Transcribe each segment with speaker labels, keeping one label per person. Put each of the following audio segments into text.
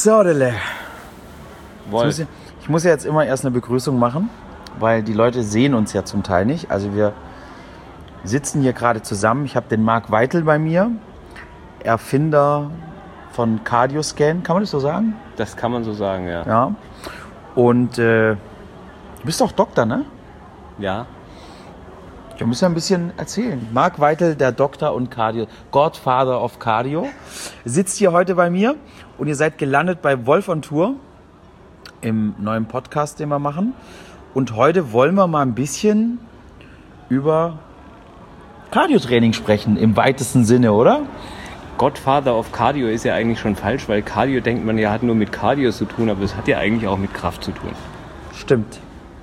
Speaker 1: So, Dele. Ich muss ja jetzt immer erst eine Begrüßung machen, weil die Leute sehen uns ja zum Teil nicht. Also wir sitzen hier gerade zusammen. Ich habe den Marc Weitel bei mir, Erfinder von Cardioscan. Kann man das so sagen?
Speaker 2: Das kann man so sagen, ja.
Speaker 1: Ja. Und du bist doch Doktor, ne?
Speaker 2: Ja.
Speaker 1: Wir müssen ja ein bisschen erzählen. Marc Weitel, der Doktor und Godfather of Cardio, sitzt hier heute bei mir und ihr seid gelandet bei Wolf on Tour im neuen Podcast, den wir machen. Und heute wollen wir mal ein bisschen über Cardio-Training sprechen, im weitesten Sinne, oder?
Speaker 2: Godfather of Cardio ist ja eigentlich schon falsch, weil Cardio denkt man ja hat nur mit Cardio zu tun, aber es hat ja eigentlich auch mit Kraft zu tun.
Speaker 1: Stimmt.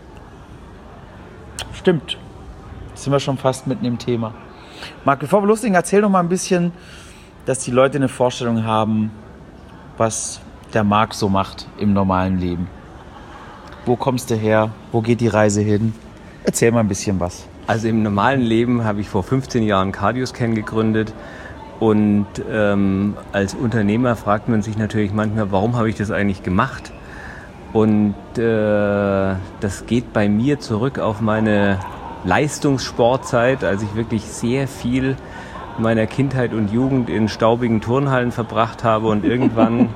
Speaker 1: Jetzt sind wir schon fast mitten im Thema. Marc, bevor wir loslegen, erzähl doch mal ein bisschen, dass die Leute eine Vorstellung haben, was der Marc so macht im normalen Leben. Wo kommst du her? Wo geht die Reise hin? Erzähl mal ein bisschen was.
Speaker 2: Also im normalen Leben habe ich vor 15 Jahren Cardioscan gegründet und als Unternehmer fragt man sich natürlich manchmal, warum habe ich das eigentlich gemacht? Und das geht bei mir zurück auf meine Leistungssportzeit, als ich wirklich sehr viel meiner Kindheit und Jugend in staubigen Turnhallen verbracht habe und irgendwann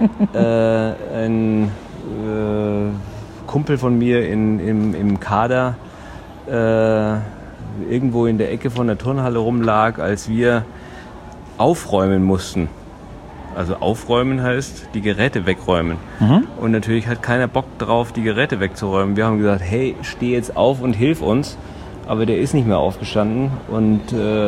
Speaker 2: ein Kumpel von mir im Kader irgendwo in der Ecke von der Turnhalle rumlag, als wir aufräumen mussten. Also aufräumen heißt, die Geräte wegräumen. Mhm. Und natürlich hat keiner Bock drauf, die Geräte wegzuräumen. Wir haben gesagt, hey, steh jetzt auf und hilf uns. Aber der ist nicht mehr aufgestanden, und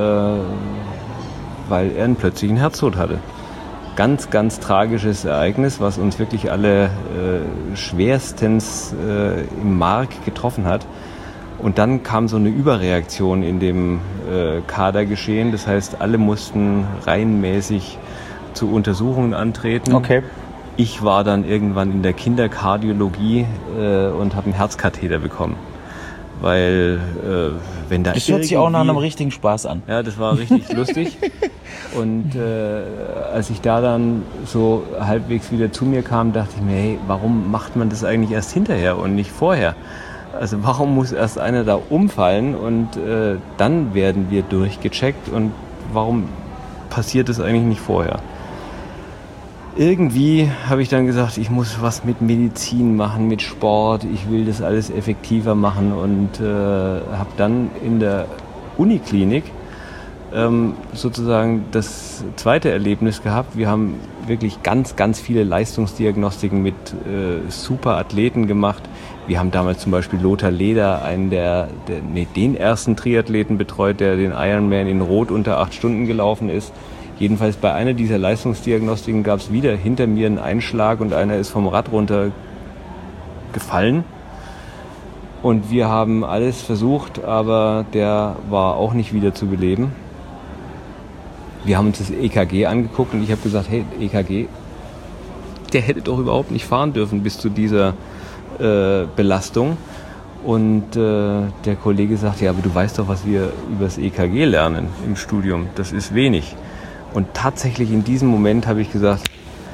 Speaker 2: weil er einen plötzlichen Herztod hatte. Ganz, ganz tragisches Ereignis, was uns wirklich alle schwerstens im Mark getroffen hat. Und dann kam so eine Überreaktion in dem Kadergeschehen. Das heißt, alle mussten reihenmäßig zu Untersuchungen antreten.
Speaker 1: Okay.
Speaker 2: Ich war dann irgendwann in der Kinderkardiologie und habe einen Herzkatheter bekommen. Weil wenn da
Speaker 1: das hört sich auch nach einem richtigen Spaß an.
Speaker 2: Ja, das war richtig lustig. Und als ich da dann so halbwegs wieder zu mir kam, dachte ich mir, hey, warum macht man das eigentlich erst hinterher und nicht vorher? Also warum muss erst einer da umfallen und dann werden wir durchgecheckt, und warum passiert das eigentlich nicht vorher? Irgendwie habe ich dann gesagt, ich muss was mit Medizin machen, mit Sport, ich will das alles effektiver machen, und habe dann in der Uniklinik sozusagen das zweite Erlebnis gehabt. Wir haben wirklich ganz, ganz viele Leistungsdiagnostiken mit super Athleten gemacht. Wir haben damals zum Beispiel Lothar Leder, den ersten Triathleten betreut, der den Ironman in Rot unter 8 Stunden gelaufen ist. Jedenfalls bei einer dieser Leistungsdiagnostiken gab es wieder hinter mir einen Einschlag und einer ist vom Rad runtergefallen. Und wir haben alles versucht, aber der war auch nicht wieder zu beleben. Wir haben uns das EKG angeguckt und ich habe gesagt, hey, EKG, der hätte doch überhaupt nicht fahren dürfen bis zu dieser Belastung. Und der Kollege sagte, ja, aber du weißt doch, was wir über das EKG lernen im Studium. Das ist wenig. Und tatsächlich in diesem Moment habe ich gesagt,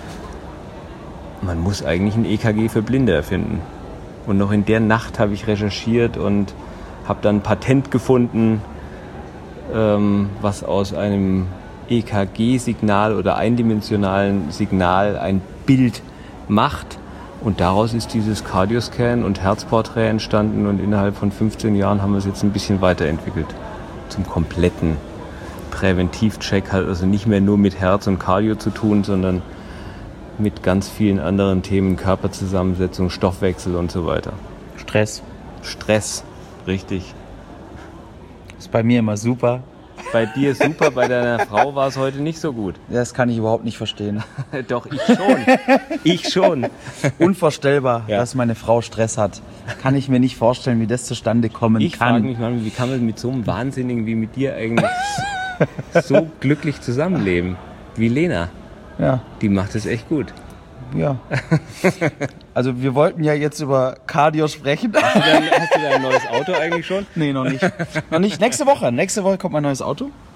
Speaker 2: man muss eigentlich ein EKG für Blinde erfinden. Und noch in der Nacht habe ich recherchiert und habe dann ein Patent gefunden, was aus einem EKG-Signal oder eindimensionalen Signal ein Bild macht. Und daraus ist dieses Cardioscan und Herzporträt entstanden, und innerhalb von 15 Jahren haben wir es jetzt ein bisschen weiterentwickelt zum kompletten Präventivcheck. Hat also nicht mehr nur mit Herz und Cardio zu tun, sondern mit ganz vielen anderen Themen, Körperzusammensetzung, Stoffwechsel und so weiter. Stress, richtig.
Speaker 1: Ist bei mir immer super.
Speaker 2: Bei dir super, bei deiner Frau war es heute nicht so gut.
Speaker 1: Das kann ich überhaupt nicht verstehen.
Speaker 2: Doch, ich schon.
Speaker 1: Unvorstellbar, ja, dass meine Frau Stress hat. Kann ich mir nicht vorstellen, wie das zustande kommen kann.
Speaker 2: Ich frage mich mal, wie kann man mit so einem Wahnsinnigen wie mit dir eigentlich so glücklich zusammenleben? Wie Lena.
Speaker 1: Ja.
Speaker 2: Die macht es echt gut.
Speaker 1: Ja. Also wir wollten ja jetzt über Cardio sprechen.
Speaker 2: Hast du dein neues Auto eigentlich schon?
Speaker 1: Nee, noch nicht. Nächste Woche kommt mein neues Auto.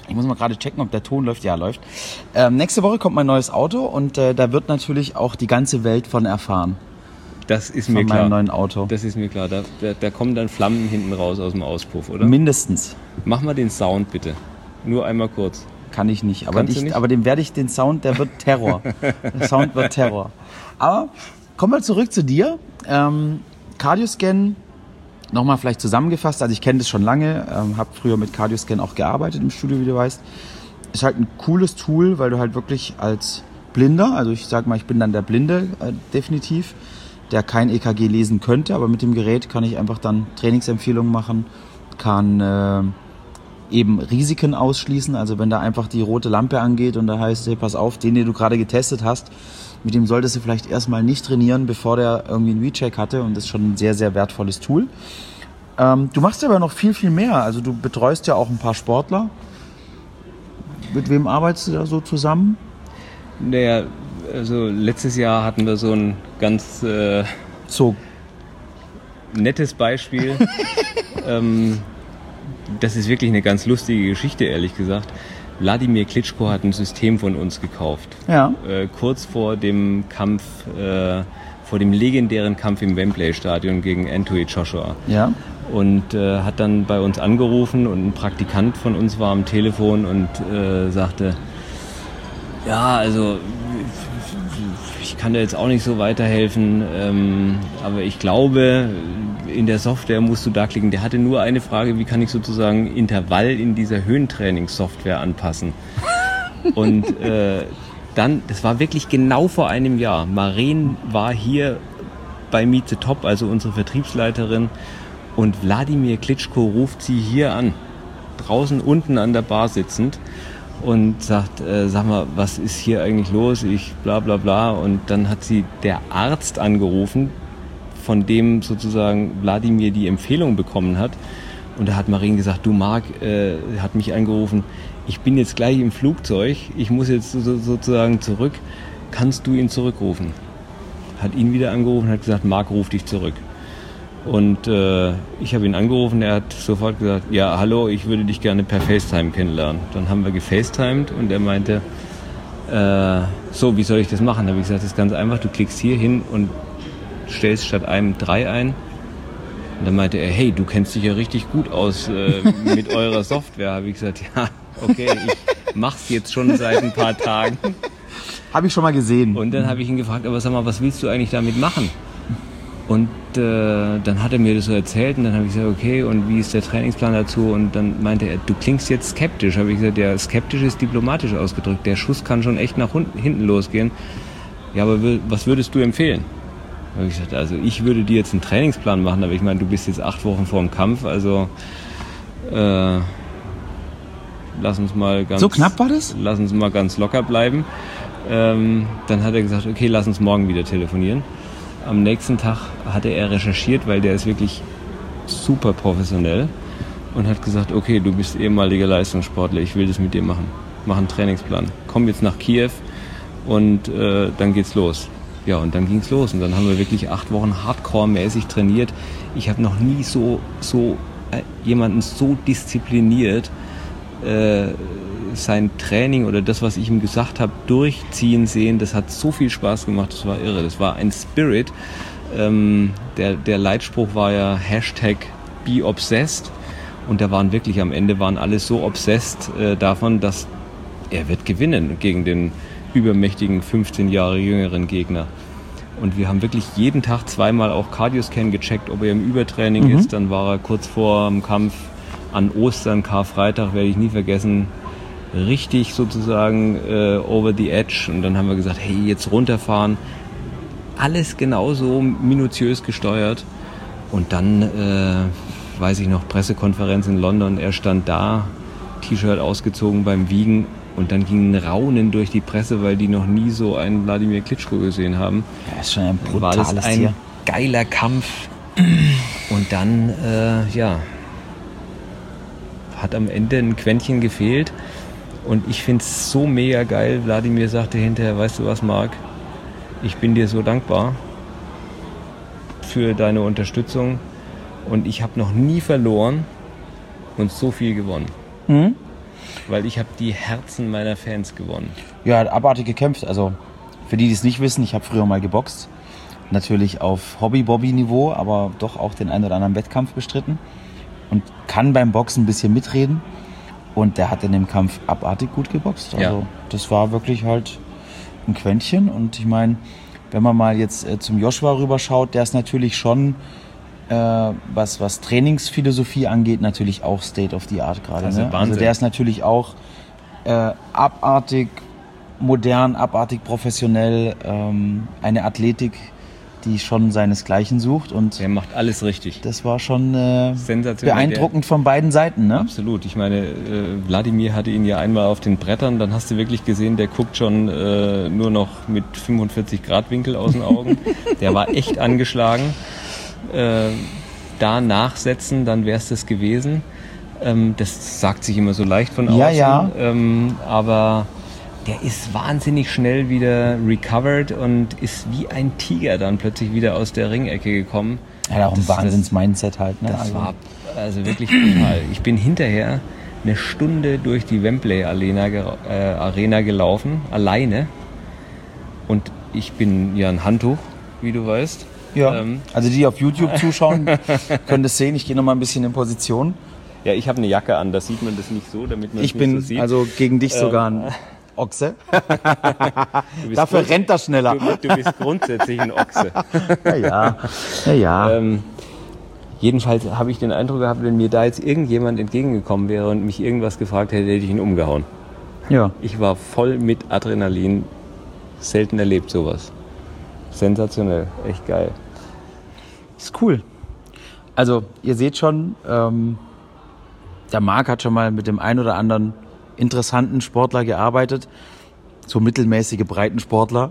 Speaker 1: Ich muss mal gerade checken, ob der Ton läuft. Ja, läuft. Nächste Woche kommt mein neues Auto und da wird natürlich auch die ganze Welt von erfahren.
Speaker 2: Das ist mir klar.
Speaker 1: Von meinem neuen Auto.
Speaker 2: Das ist mir klar. Da kommen dann Flammen hinten raus aus dem Auspuff, oder?
Speaker 1: Mindestens.
Speaker 2: Mach mal den Sound bitte. Nur einmal kurz.
Speaker 1: Kann ich nicht. Aber dem werde ich den Sound, der wird Terror. Der Sound wird Terror. Aber kommen wir zurück zu dir. Cardioscan, nochmal vielleicht zusammengefasst. Also ich kenne das schon lange, habe früher mit Cardioscan auch gearbeitet im Studio, wie du weißt. Ist halt ein cooles Tool, weil du halt wirklich als Blinder, also ich sag mal, ich bin dann der Blinde definitiv, der kein EKG lesen könnte, aber mit dem Gerät kann ich einfach dann Trainingsempfehlungen machen, kann eben Risiken ausschließen, also wenn da einfach die rote Lampe angeht und da heißt, hey, pass auf, den du gerade getestet hast, mit dem solltest du vielleicht erstmal nicht trainieren, bevor der irgendwie einen Recheck hatte, und das ist schon ein sehr, sehr wertvolles Tool. Du machst aber noch viel, viel mehr, also du betreust ja auch ein paar Sportler. Mit wem arbeitest du da so zusammen?
Speaker 2: Naja, also letztes Jahr hatten wir so ein ganz nettes Beispiel. Das ist wirklich eine ganz lustige Geschichte, ehrlich gesagt. Wladimir Klitschko hat ein System von uns gekauft.
Speaker 1: Ja.
Speaker 2: Kurz vor dem Kampf, vor dem legendären Kampf im Wembley-Stadion gegen Anthony Joshua.
Speaker 1: Ja.
Speaker 2: Und hat dann bei uns angerufen und ein Praktikant von uns war am Telefon und sagte, ja, also ich kann da jetzt auch nicht so weiterhelfen, aber ich glaube, in der Software musst du da klicken. Der hatte nur eine Frage, wie kann ich sozusagen Intervall in dieser Höhentrainingssoftware anpassen? Und dann, das war wirklich genau vor einem Jahr, Maren war hier bei Meet the Top, also unsere Vertriebsleiterin, und Wladimir Klitschko ruft sie hier an, draußen unten an der Bar sitzend, und sagt, sag mal, was ist hier eigentlich los? Ich bla bla bla. Und dann hat sie der Arzt angerufen, von dem sozusagen Wladimir die Empfehlung bekommen hat. Und da hat Maren gesagt, du Marc, hat mich angerufen, ich bin jetzt gleich im Flugzeug, ich muss jetzt sozusagen zurück, kannst du ihn zurückrufen? Hat ihn wieder angerufen, hat gesagt, Marc, ruf dich zurück. Und ich habe ihn angerufen, er hat sofort gesagt, ja, hallo, ich würde dich gerne per FaceTime kennenlernen. Dann haben wir gefacetimed und er meinte, so, wie soll ich das machen? Da habe ich gesagt, das ist ganz einfach, du klickst hier hin und stellst statt einem 3 ein. Und dann meinte er, hey, du kennst dich ja richtig gut aus mit eurer Software. Habe ich gesagt, ja, okay, ich mach's jetzt schon seit ein paar Tagen.
Speaker 1: Habe ich schon mal gesehen.
Speaker 2: Und dann habe ich ihn gefragt, aber sag mal, was willst du eigentlich damit machen? Und dann hat er mir das so erzählt und dann habe ich gesagt, okay, und wie ist der Trainingsplan dazu? Und dann meinte er, du klingst jetzt skeptisch. Habe ich gesagt, ja, skeptisch ist diplomatisch ausgedrückt. Der Schuss kann schon echt nach hinten losgehen. Ja, aber was würdest du empfehlen? Da habe ich gesagt, also ich würde dir jetzt einen Trainingsplan machen, aber ich meine, du bist jetzt 8 Wochen vor dem Kampf, also lass uns mal ganz...
Speaker 1: So knapp war das?
Speaker 2: Lass uns mal ganz locker bleiben. Dann hat er gesagt, okay, lass uns morgen wieder telefonieren. Am nächsten Tag hatte er recherchiert, weil der ist wirklich super professionell und hat gesagt, okay, du bist ehemaliger Leistungssportler, ich will das mit dir machen. Mach einen Trainingsplan. Komm jetzt nach Kiew und dann geht's los. Ja, und dann ging's los und dann haben wir wirklich 8 Wochen hardcore-mäßig trainiert. Ich habe noch nie jemanden so diszipliniert sein Training oder das, was ich ihm gesagt habe, durchziehen sehen. Das hat so viel Spaß gemacht, das war irre. Das war ein Spirit. Der Leitspruch war ja #BeObsessed und da waren wirklich am Ende alle so obsessed davon, dass er wird gewinnen gegen den übermächtigen 15 Jahre jüngeren Gegner. Und wir haben wirklich jeden Tag 2-mal auch Cardioscan gecheckt, ob er im Übertraining ist. Dann war er kurz vor dem Kampf an Ostern, Karfreitag, werde ich nie vergessen, richtig sozusagen over the edge. Und dann haben wir gesagt, hey, jetzt runterfahren. Alles genauso minutiös gesteuert. Und dann, weiß ich noch, Pressekonferenz in London, er stand da, T-Shirt ausgezogen beim Wiegen. Und dann ging ein Raunen durch die Presse, weil die noch nie so einen Wladimir Klitschko gesehen haben.
Speaker 1: Ja, ist schon ein brutales
Speaker 2: war das ein
Speaker 1: Tier.
Speaker 2: Geiler Kampf. Und dann, hat am Ende ein Quäntchen gefehlt. Und ich finde es so mega geil. Wladimir sagte hinterher, weißt du was, Marc? Ich bin dir so dankbar für deine Unterstützung. Und ich habe noch nie verloren und so viel gewonnen. Weil ich habe die Herzen meiner Fans gewonnen.
Speaker 1: Ja, hat abartig gekämpft. Also für die es nicht wissen, ich habe früher mal geboxt. Natürlich auf Hobby-Bobby-Niveau, aber doch auch den einen oder anderen Wettkampf bestritten. Und kann beim Boxen ein bisschen mitreden. Und der hat in dem Kampf abartig gut geboxt. Also das war wirklich halt ein Quäntchen. Und ich meine, wenn man mal jetzt zum Joshua rüberschaut, der ist natürlich schon, was Trainingsphilosophie angeht, natürlich auch State of the Art gerade.
Speaker 2: Also
Speaker 1: ne? Also der ist natürlich auch abartig modern, abartig professionell, eine Athletik, die schon seinesgleichen sucht. Und
Speaker 2: der macht alles richtig.
Speaker 1: das war schon
Speaker 2: Sensationell.
Speaker 1: beeindruckend von beiden Seiten. Ne?
Speaker 2: Absolut. Ich meine, Wladimir hatte ihn ja einmal auf den Brettern, dann hast du wirklich gesehen, der guckt schon nur noch mit 45 Grad Winkel aus den Augen. Der war echt angeschlagen. Da nachsetzen, dann wäre es das gewesen. Das sagt sich immer so leicht von außen.
Speaker 1: Ja.
Speaker 2: Aber der ist wahnsinnig schnell wieder recovered und ist wie ein Tiger dann plötzlich wieder aus der Ringecke gekommen.
Speaker 1: Ja, auch ein Wahnsinns-Mindset halt. Ne?
Speaker 2: Das war also wirklich brutal. Ich bin hinterher eine Stunde durch die Wembley Arena gelaufen, alleine. Und ich bin ja ein Handtuch, wie du weißt.
Speaker 1: Ja, also die auf YouTube zuschauen, können das sehen. Ich gehe noch mal ein bisschen in Position.
Speaker 2: Ja, ich habe eine Jacke an, da sieht man das nicht so, damit man
Speaker 1: Ich
Speaker 2: es
Speaker 1: bin
Speaker 2: nicht so sieht.
Speaker 1: also gegen dich sogar ein Ochse. Dafür rennt er schneller.
Speaker 2: Du bist grundsätzlich ein Ochse.
Speaker 1: Ja.
Speaker 2: Jedenfalls habe ich den Eindruck gehabt, wenn mir da jetzt irgendjemand entgegengekommen wäre und mich irgendwas gefragt hätte, hätte ich ihn umgehauen.
Speaker 1: Ja.
Speaker 2: Ich war voll mit Adrenalin. Selten erlebt sowas. Sensationell. Echt geil.
Speaker 1: Ist cool. Also, ihr seht schon, der Marc hat schon mal mit dem einen oder anderen interessanten Sportler gearbeitet. So mittelmäßige Breitensportler.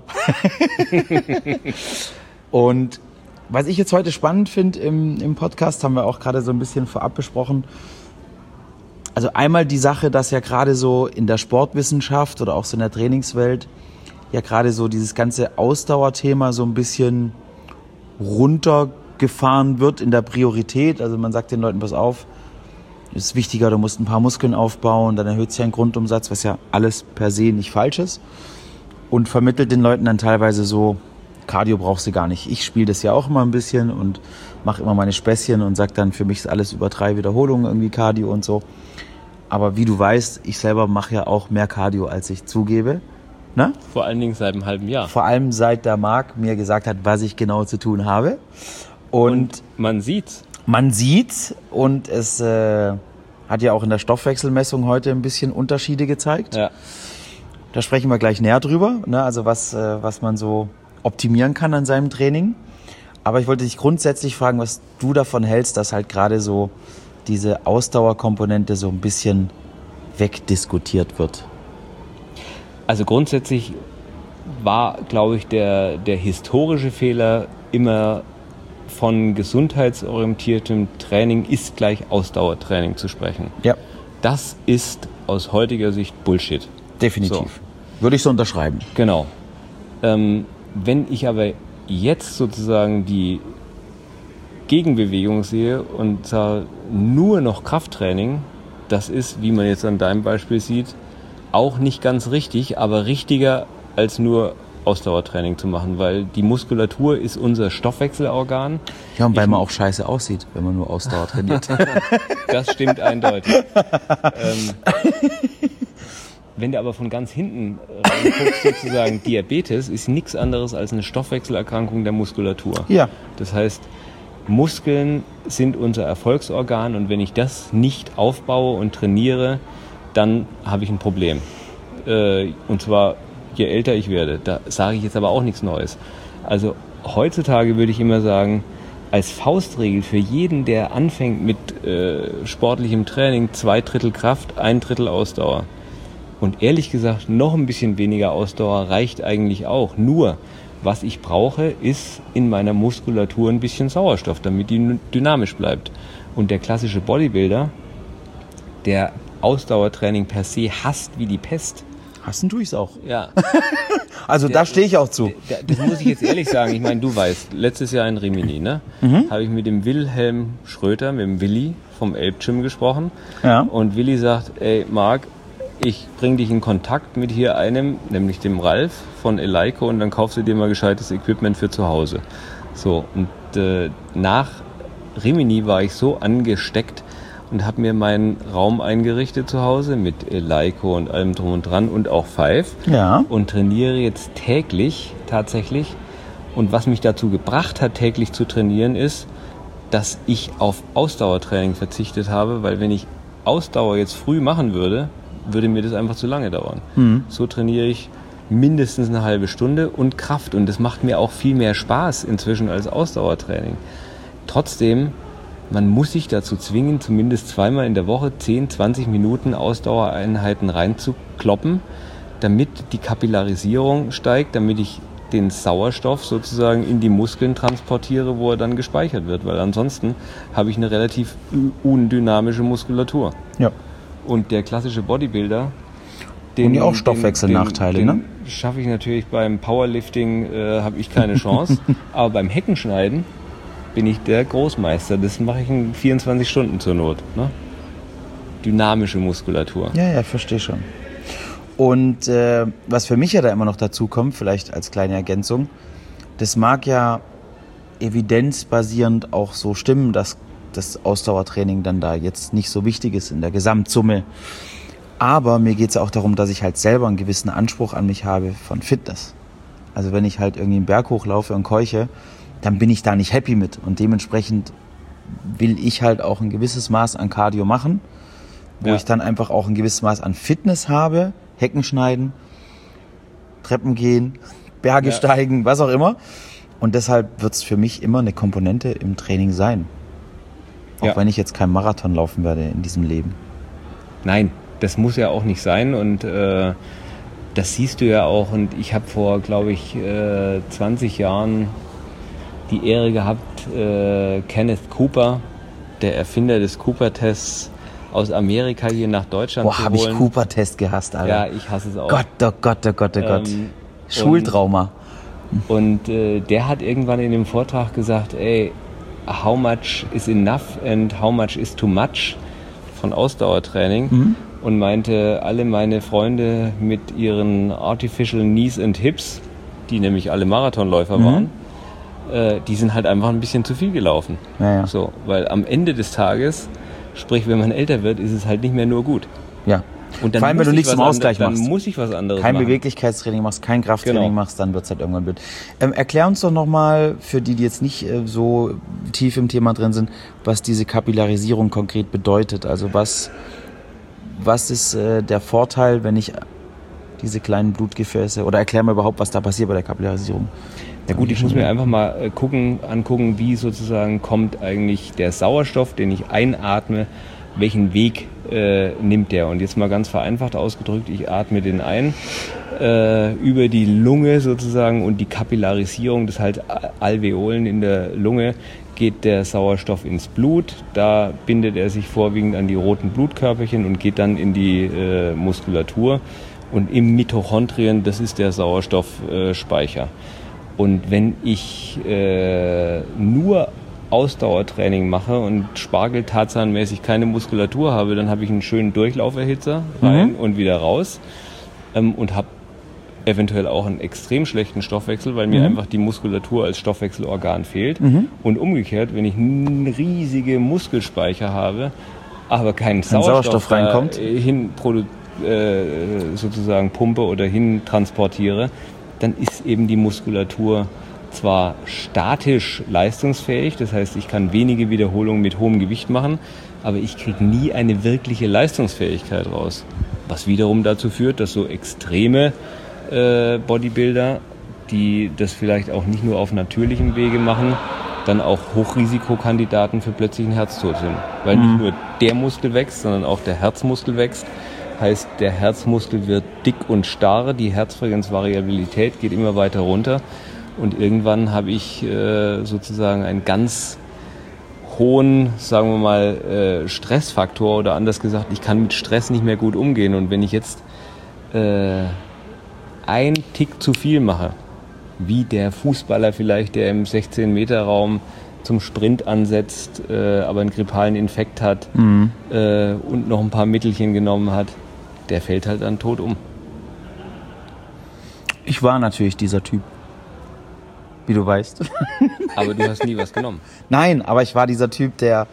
Speaker 1: Und was ich jetzt heute spannend finde im Podcast, haben wir auch gerade so ein bisschen vorab besprochen. Also einmal die Sache, dass ja gerade so in der Sportwissenschaft oder auch so in der Trainingswelt ja gerade so dieses ganze Ausdauerthema so ein bisschen runtergefahren wird in der Priorität. Also man sagt den Leuten, pass auf, ist wichtiger, du musst ein paar Muskeln aufbauen, dann erhöht sich ein Grundumsatz, was ja alles per se nicht falsch ist. Und vermittelt den Leuten dann teilweise so, Cardio brauchst du gar nicht. Ich spiele das ja auch immer ein bisschen und mache immer meine Späßchen und sage dann, für mich ist alles über 3 Wiederholungen irgendwie Cardio und so. Aber wie du weißt, ich selber mache ja auch mehr Cardio, als ich zugebe. Ne?
Speaker 2: Vor allen Dingen seit einem halben Jahr.
Speaker 1: Vor allem seit der Marc mir gesagt hat, was ich genau zu tun habe. Und
Speaker 2: man sieht's.
Speaker 1: Man sieht's und es hat ja auch in der Stoffwechselmessung heute ein bisschen Unterschiede gezeigt.
Speaker 2: Ja.
Speaker 1: Da sprechen wir gleich näher drüber, ne? Also was man so optimieren kann an seinem Training. Aber ich wollte dich grundsätzlich fragen, was du davon hältst, dass halt gerade so diese Ausdauerkomponente so ein bisschen wegdiskutiert wird.
Speaker 2: Also grundsätzlich war, glaube ich, der historische Fehler immer von gesundheitsorientiertem Training ist gleich Ausdauertraining zu sprechen.
Speaker 1: Ja.
Speaker 2: Das ist aus heutiger Sicht Bullshit.
Speaker 1: Definitiv.
Speaker 2: So.
Speaker 1: Würde ich so unterschreiben.
Speaker 2: Genau. Wenn ich aber jetzt sozusagen die Gegenbewegung sehe und sage, nur noch Krafttraining, das ist, wie man jetzt an deinem Beispiel sieht, auch nicht ganz richtig, aber richtiger als nur Ausdauertraining zu machen, weil die Muskulatur ist unser Stoffwechselorgan.
Speaker 1: Ja, und weil man auch scheiße aussieht, wenn man nur Ausdauer trainiert.
Speaker 2: Das stimmt eindeutig. Wenn du aber von ganz hinten reinguckst, sozusagen, Diabetes ist nichts anderes als eine Stoffwechselerkrankung der Muskulatur. Ja. Das heißt, Muskeln sind unser Erfolgsorgan und wenn ich das nicht aufbaue und trainiere, dann habe ich ein Problem. Und zwar, je älter ich werde. Da sage ich jetzt aber auch nichts Neues. Also heutzutage würde ich immer sagen, als Faustregel für jeden, der anfängt mit sportlichem Training, 2/3 Kraft, 1/3 Ausdauer. Und ehrlich gesagt, noch ein bisschen weniger Ausdauer reicht eigentlich auch. Nur, was ich brauche, ist in meiner Muskulatur ein bisschen Sauerstoff, damit die dynamisch bleibt. Und der klassische Bodybuilder, der Ausdauertraining per se hasst wie die Pest.
Speaker 1: Hassen tue ich es auch.
Speaker 2: Ja.
Speaker 1: Also da stehe ich auch zu.
Speaker 2: Das muss ich jetzt ehrlich sagen. Ich meine, du weißt, letztes Jahr in Rimini, ne, habe ich mit dem Wilhelm Schröter, mit dem Willi vom Elbgym gesprochen. Ja. Und Willi sagt, ey Marc, ich bringe dich in Kontakt mit hier einem, nämlich dem Ralf von Eleiko, und dann kaufst du dir mal gescheites Equipment für zu Hause. So, und nach Rimini war ich so angesteckt und habe mir meinen Raum eingerichtet zu Hause mit Eleiko und allem drum und dran und auch Five.
Speaker 1: Ja.
Speaker 2: Und trainiere jetzt täglich tatsächlich. Und was mich dazu gebracht hat, täglich zu trainieren, ist, dass ich auf Ausdauertraining verzichtet habe, weil wenn ich Ausdauer jetzt früh machen würde, würde mir das einfach zu lange dauern. So trainiere ich mindestens eine halbe Stunde und Kraft. Und das macht mir auch viel mehr Spaß inzwischen als Ausdauertraining. Trotzdem, man muss sich dazu zwingen, zumindest zweimal in der Woche 10, 20 Minuten Ausdauereinheiten reinzukloppen, damit die Kapillarisierung steigt, damit ich den Sauerstoff sozusagen in die Muskeln transportiere, wo er dann gespeichert wird. Weil ansonsten habe ich eine relativ undynamische Muskulatur.
Speaker 1: Ja.
Speaker 2: Und der klassische Bodybuilder,
Speaker 1: und ja auch Stoffwechselnachteile, ne?
Speaker 2: Schaffe ich natürlich beim Powerlifting, habe ich keine Chance. Aber beim Heckenschneiden bin ich der Großmeister. Das mache ich in 24 Stunden zur Not. Ne? Dynamische Muskulatur.
Speaker 1: Ja, verstehe schon. Und was für mich ja da immer noch dazu kommt, vielleicht als kleine Ergänzung, das mag ja evidenzbasierend auch so stimmen, dass das Ausdauertraining dann da jetzt nicht so wichtig ist in der Gesamtsumme. Aber mir geht es auch darum, dass ich halt selber einen gewissen Anspruch an mich habe von Fitness. Also wenn ich halt irgendwie einen Berg hochlaufe und keuche, dann bin ich da nicht happy mit. Und dementsprechend will ich halt auch ein gewisses Maß an Cardio machen, wo ich dann einfach auch ein gewisses Maß an Fitness habe, Hecken schneiden, Treppen gehen, Berge steigen, was auch immer. Und deshalb wird es für mich immer eine Komponente im Training sein. Auch wenn ich jetzt keinen Marathon laufen werde in diesem Leben.
Speaker 2: Nein, das muss ja auch nicht sein. Und das siehst du ja auch. Und ich habe vor, glaube ich, 20 Jahren die Ehre gehabt, Kenneth Cooper, der Erfinder des Cooper-Tests, aus Amerika hier nach Deutschland zu holen.
Speaker 1: Boah, habe ich Cooper-Test gehasst, Alter.
Speaker 2: Ja, ich hasse es auch.
Speaker 1: Gott, oh Gott, oh Gott, oh Gott. Schultrauma.
Speaker 2: Und der hat irgendwann in dem Vortrag gesagt, ey, how much is enough and how much is too much von Ausdauertraining. Und meinte, alle meine Freunde mit ihren Artificial Knees and Hips, die nämlich alle Marathonläufer waren, die sind halt einfach ein bisschen zu viel gelaufen.
Speaker 1: Ja.
Speaker 2: So, weil am Ende des Tages, sprich, wenn man älter wird, ist es halt nicht mehr nur gut.
Speaker 1: Ja.
Speaker 2: Und dann
Speaker 1: vor allem, wenn du nichts zum Ausgleich machst.
Speaker 2: Dann muss ich was anderes
Speaker 1: kein
Speaker 2: machen.
Speaker 1: Beweglichkeitstraining machst, kein Krafttraining machst, dann wird es halt irgendwann blöd. Erklär uns doch nochmal, für die jetzt nicht so tief im Thema drin sind, was diese Kapillarisierung konkret bedeutet. Also was ist der Vorteil, wenn ich diese kleinen Blutgefäße, oder erklär mir überhaupt, was da passiert bei der Kapillarisierung.
Speaker 2: Ja gut, ich muss mir einfach mal angucken, wie sozusagen kommt eigentlich der Sauerstoff, den ich einatme, welchen Weg nimmt der. Und jetzt mal ganz vereinfacht ausgedrückt, ich atme den ein über die Lunge sozusagen, und die Kapillarisierung, das halt Alveolen in der Lunge, geht der Sauerstoff ins Blut. Da bindet er sich vorwiegend an die roten Blutkörperchen und geht dann in die Muskulatur. Und im Mitochondrien, das ist der Sauerstoffspeicher. Und wenn ich nur Ausdauertraining mache und spargeltarzanmäßig keine Muskulatur habe, dann habe ich einen schönen Durchlauferhitzer rein und wieder raus und habe eventuell auch einen extrem schlechten Stoffwechsel, weil mir einfach die Muskulatur als Stoffwechselorgan fehlt. Und umgekehrt, wenn ich einen riesige Muskelspeicher habe, aber keinen Sauerstoff
Speaker 1: reinkommt,
Speaker 2: sozusagen pumpe oder hin transportiere, dann ist eben die Muskulatur zwar statisch leistungsfähig, das heißt, ich kann wenige Wiederholungen mit hohem Gewicht machen, aber ich kriege nie eine wirkliche Leistungsfähigkeit raus. Was wiederum dazu führt, dass so extreme Bodybuilder, die das vielleicht auch nicht nur auf natürlichem Wege machen, dann auch Hochrisikokandidaten für plötzlichen Herztod sind. Weil nicht nur der Muskel wächst, sondern auch der Herzmuskel wächst. Heißt, der Herzmuskel wird dick und starr, die Herzfrequenzvariabilität geht immer weiter runter. Und irgendwann habe ich sozusagen einen ganz hohen, sagen wir mal, Stressfaktor, oder anders gesagt, ich kann mit Stress nicht mehr gut umgehen. Und wenn ich jetzt einen Tick zu viel mache, wie der Fußballer vielleicht, der im 16-Meter-Raum zum Sprint ansetzt, aber einen grippalen Infekt hat und noch ein paar Mittelchen genommen hat, der fällt halt dann tot um.
Speaker 1: Ich war natürlich dieser Typ, wie du weißt.
Speaker 2: Aber du hast nie was genommen.
Speaker 1: Nein, aber ich war dieser Typ, der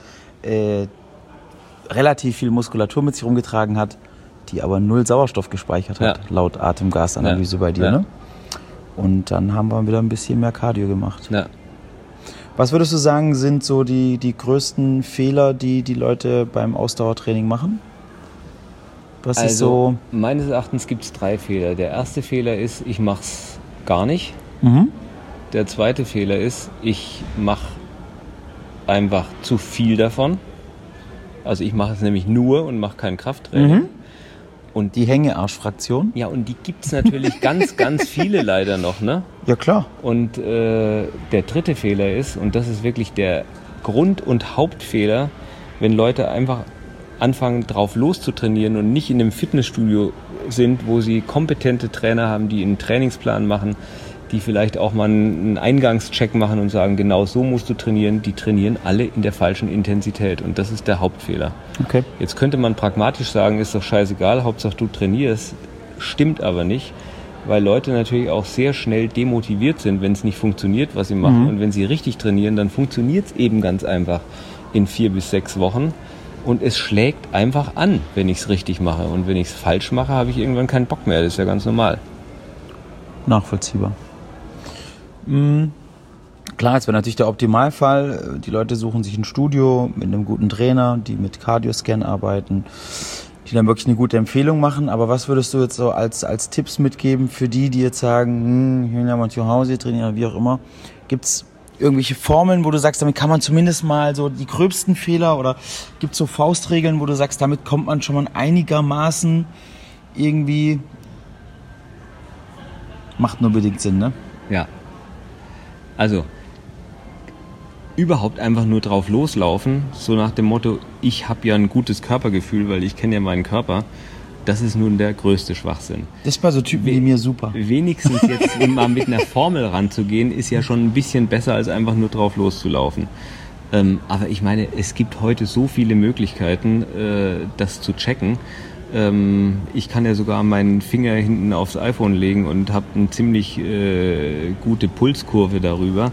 Speaker 1: relativ viel Muskulatur mit sich rumgetragen hat, die aber 0 Sauerstoff gespeichert hat, laut Atemgasanalyse bei dir. Ne? Und dann haben wir wieder ein bisschen mehr Cardio gemacht. Ja. Was würdest du sagen, sind so die größten Fehler, die Leute beim Ausdauertraining machen? Was ist so?
Speaker 2: Meines Erachtens gibt es 3 Fehler. Der erste Fehler ist, ich mache es gar nicht. Der zweite Fehler ist, ich mache einfach zu viel davon. Also ich mache es nämlich nur und mache kein Krafttraining. Und
Speaker 1: die Hängearschfraktion?
Speaker 2: Ja, und die gibt es natürlich ganz, ganz viele leider noch, ne?
Speaker 1: Ja, klar.
Speaker 2: Und der dritte Fehler ist, und das ist wirklich der Grund- und Hauptfehler, wenn Leute einfach anfangen, drauf loszutrainieren und nicht in einem Fitnessstudio sind, wo sie kompetente Trainer haben, die einen Trainingsplan machen, die vielleicht auch mal einen Eingangscheck machen und sagen, genau so musst du trainieren. Die trainieren alle in der falschen Intensität und das ist der Hauptfehler.
Speaker 1: Okay.
Speaker 2: Jetzt könnte man pragmatisch sagen, ist doch scheißegal, Hauptsache du trainierst. Stimmt aber nicht, weil Leute natürlich auch sehr schnell demotiviert sind, wenn es nicht funktioniert, was sie machen. Und wenn sie richtig trainieren, dann funktioniert es eben ganz einfach in 4 bis 6 Wochen. Und es schlägt einfach an, wenn ich es richtig mache. Und wenn ich es falsch mache, habe ich irgendwann keinen Bock mehr. Das ist ja ganz normal.
Speaker 1: Nachvollziehbar. Klar, es wäre natürlich der Optimalfall. Die Leute suchen sich ein Studio mit einem guten Trainer, die mit Cardioscan arbeiten, die dann wirklich eine gute Empfehlung machen. Aber was würdest du jetzt so als Tipps mitgeben für die jetzt sagen, ich will ja mal zu Hause trainieren, wie auch immer? Gibt es irgendwelche Formeln, wo du sagst, damit kann man zumindest mal so die gröbsten Fehler, oder gibt es so Faustregeln, wo du sagst, damit kommt man schon mal einigermaßen irgendwie, macht nur bedingt Sinn, ne?
Speaker 2: Ja. Also, überhaupt einfach nur drauf loslaufen, so nach dem Motto, ich habe ja ein gutes Körpergefühl, weil ich kenne ja meinen Körper, das ist nun der größte Schwachsinn.
Speaker 1: Das ist bei so Typen wie mir super.
Speaker 2: Wenigstens jetzt mal mit einer Formel ranzugehen, ist ja schon ein bisschen besser, als einfach nur drauf loszulaufen. Aber ich meine, es gibt heute so viele Möglichkeiten, das zu checken. Ich kann ja sogar meinen Finger hinten aufs iPhone legen und habe eine ziemlich gute Pulskurve darüber.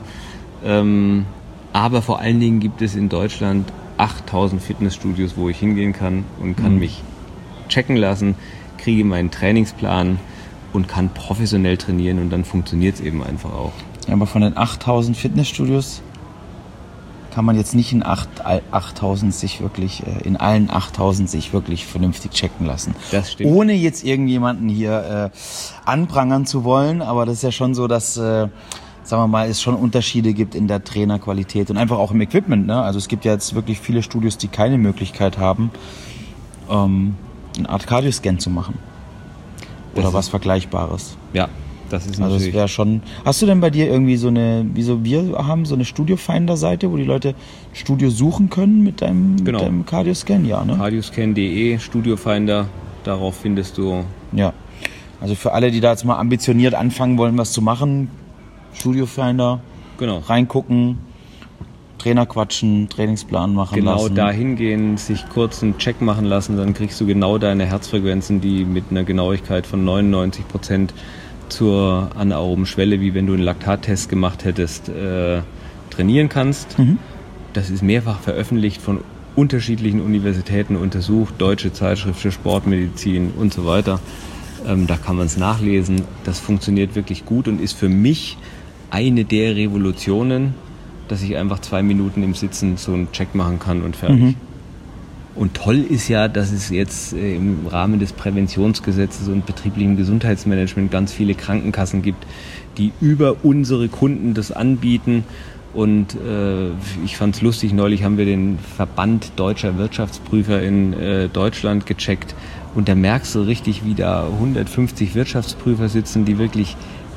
Speaker 2: Aber vor allen Dingen gibt es in Deutschland 8000 Fitnessstudios, wo ich hingehen kann und kann mich checken lassen, kriege meinen Trainingsplan und kann professionell trainieren und dann funktioniert es eben einfach auch.
Speaker 1: Ja, aber von den 8000 Fitnessstudios kann man jetzt nicht in 8000 sich wirklich, in allen 8000 sich wirklich vernünftig checken lassen.
Speaker 2: Das stimmt.
Speaker 1: Ohne jetzt irgendjemanden hier anprangern zu wollen, aber das ist ja schon so, dass, sagen wir mal, es schon Unterschiede gibt in der Trainerqualität und einfach auch im Equipment, ne? Also es gibt ja jetzt wirklich viele Studios, die keine Möglichkeit haben, eine Art Cardioscan zu machen. Oder was Vergleichbares.
Speaker 2: Ja, das ist
Speaker 1: also
Speaker 2: natürlich...
Speaker 1: es wäre schon... Hast du denn bei dir irgendwie so eine, wie so wir haben, so eine Studio-Finder-Seite, wo die Leute Studio suchen können mit deinem Cardioscan? Ja, ne?
Speaker 2: Cardioscan.de, Studio-Finder, darauf findest du...
Speaker 1: Ja, also für alle, die da jetzt mal ambitioniert anfangen wollen, was zu machen, Studio-Finder, reingucken, Trainer quatschen, Trainingsplan machen lassen.
Speaker 2: Genau da hingehen, sich kurz einen Check machen lassen, dann kriegst du genau deine Herzfrequenzen, die mit einer Genauigkeit von 99% zur anaeroben Schwelle, wie wenn du einen Laktattest gemacht hättest, trainieren kannst. Das ist mehrfach veröffentlicht, von unterschiedlichen Universitäten untersucht, Deutsche Zeitschrift für Sportmedizin und so weiter. Da kann man es nachlesen. Das funktioniert wirklich gut und ist für mich eine der Revolutionen, dass ich einfach 2 Minuten im Sitzen so einen Check machen kann und fertig. Und toll ist ja, dass es jetzt im Rahmen des Präventionsgesetzes und betrieblichem Gesundheitsmanagement ganz viele Krankenkassen gibt, die über unsere Kunden das anbieten. Und ich fand es lustig, neulich haben wir den Verband Deutscher Wirtschaftsprüfer in Deutschland gecheckt. Und da merkst du richtig, wie da 150 Wirtschaftsprüfer sitzen, die wirklich,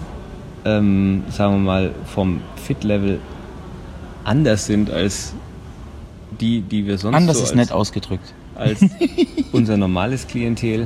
Speaker 2: sagen wir mal, vom Fit-Level anders sind als die wir sonst
Speaker 1: anders
Speaker 2: so
Speaker 1: ist nett ausgedrückt.
Speaker 2: Als unser normales Klientel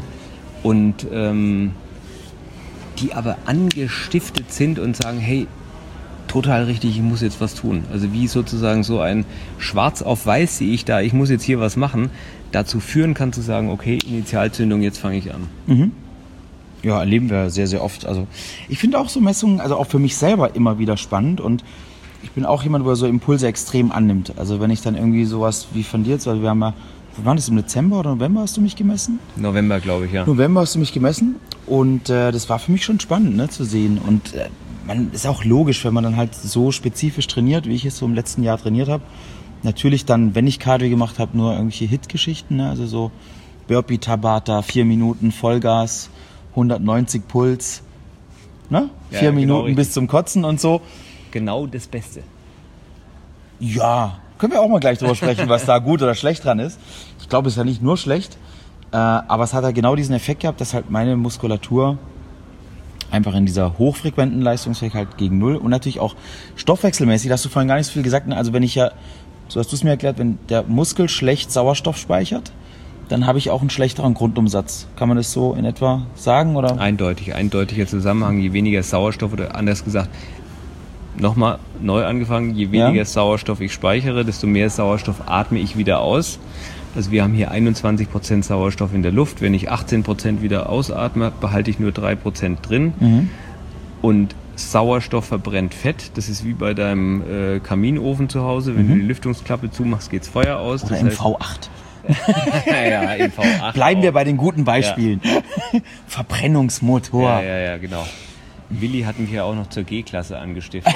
Speaker 2: und die aber angestiftet sind und sagen, hey, total richtig, ich muss jetzt was tun. Also wie sozusagen so ein Schwarz auf Weiß sehe ich da, ich muss jetzt hier was machen, dazu führen kann zu sagen, okay, Initialzündung, jetzt fange ich an.
Speaker 1: Mhm. Ja, erleben wir sehr, sehr oft. Also ich finde auch so Messungen, also auch für mich selber immer wieder spannend und ich bin auch jemand, wo er so Impulse extrem annimmt. Also wenn ich dann irgendwie sowas wie von dir jetzt, also wir haben ja, wann das, im Dezember oder November hast du mich gemessen?
Speaker 2: November, glaube ich, ja.
Speaker 1: November hast du mich gemessen und das war für mich schon spannend, ne, zu sehen und man ist auch logisch, wenn man dann halt so spezifisch trainiert, wie ich es so im letzten Jahr trainiert habe. Natürlich dann, wenn ich Cardio gemacht habe, nur irgendwelche Hit-Geschichten, ne, also so Burpee, Tabata, 4 Minuten Vollgas, 190 Puls, ne? 4 Minuten genau bis zum Kotzen und so.
Speaker 2: Genau das Beste.
Speaker 1: Ja, können wir auch mal gleich drüber sprechen, was da gut oder schlecht dran ist. Ich glaube, es ist ja nicht nur schlecht, aber es hat halt genau diesen Effekt gehabt, dass halt meine Muskulatur einfach in dieser hochfrequenten Leistungsfähigkeit gegen Null und natürlich auch stoffwechselmäßig, da hast du vorhin gar nicht so viel gesagt, also wenn ich ja, so hast du es mir erklärt, wenn der Muskel schlecht Sauerstoff speichert, dann habe ich auch einen schlechteren Grundumsatz. Kann man das so in etwa sagen? Oder?
Speaker 2: Eindeutiger Zusammenhang. Je weniger Sauerstoff, oder anders gesagt, nochmal neu angefangen, je weniger Sauerstoff ich speichere, desto mehr Sauerstoff atme ich wieder aus. Also wir haben hier 21% Sauerstoff in der Luft. Wenn ich 18% wieder ausatme, behalte ich nur 3% drin. Mhm. Und Sauerstoff verbrennt Fett. Das ist wie bei deinem Kaminofen zu Hause. Wenn du die Lüftungsklappe zumachst, geht's Feuer aus.
Speaker 1: Oder im V8.
Speaker 2: Ja, im V8.
Speaker 1: Bleiben wir bei den guten Beispielen. Ja. Verbrennungsmotor.
Speaker 2: Ja, genau. Willi hat mich ja auch noch zur G-Klasse angestiftet.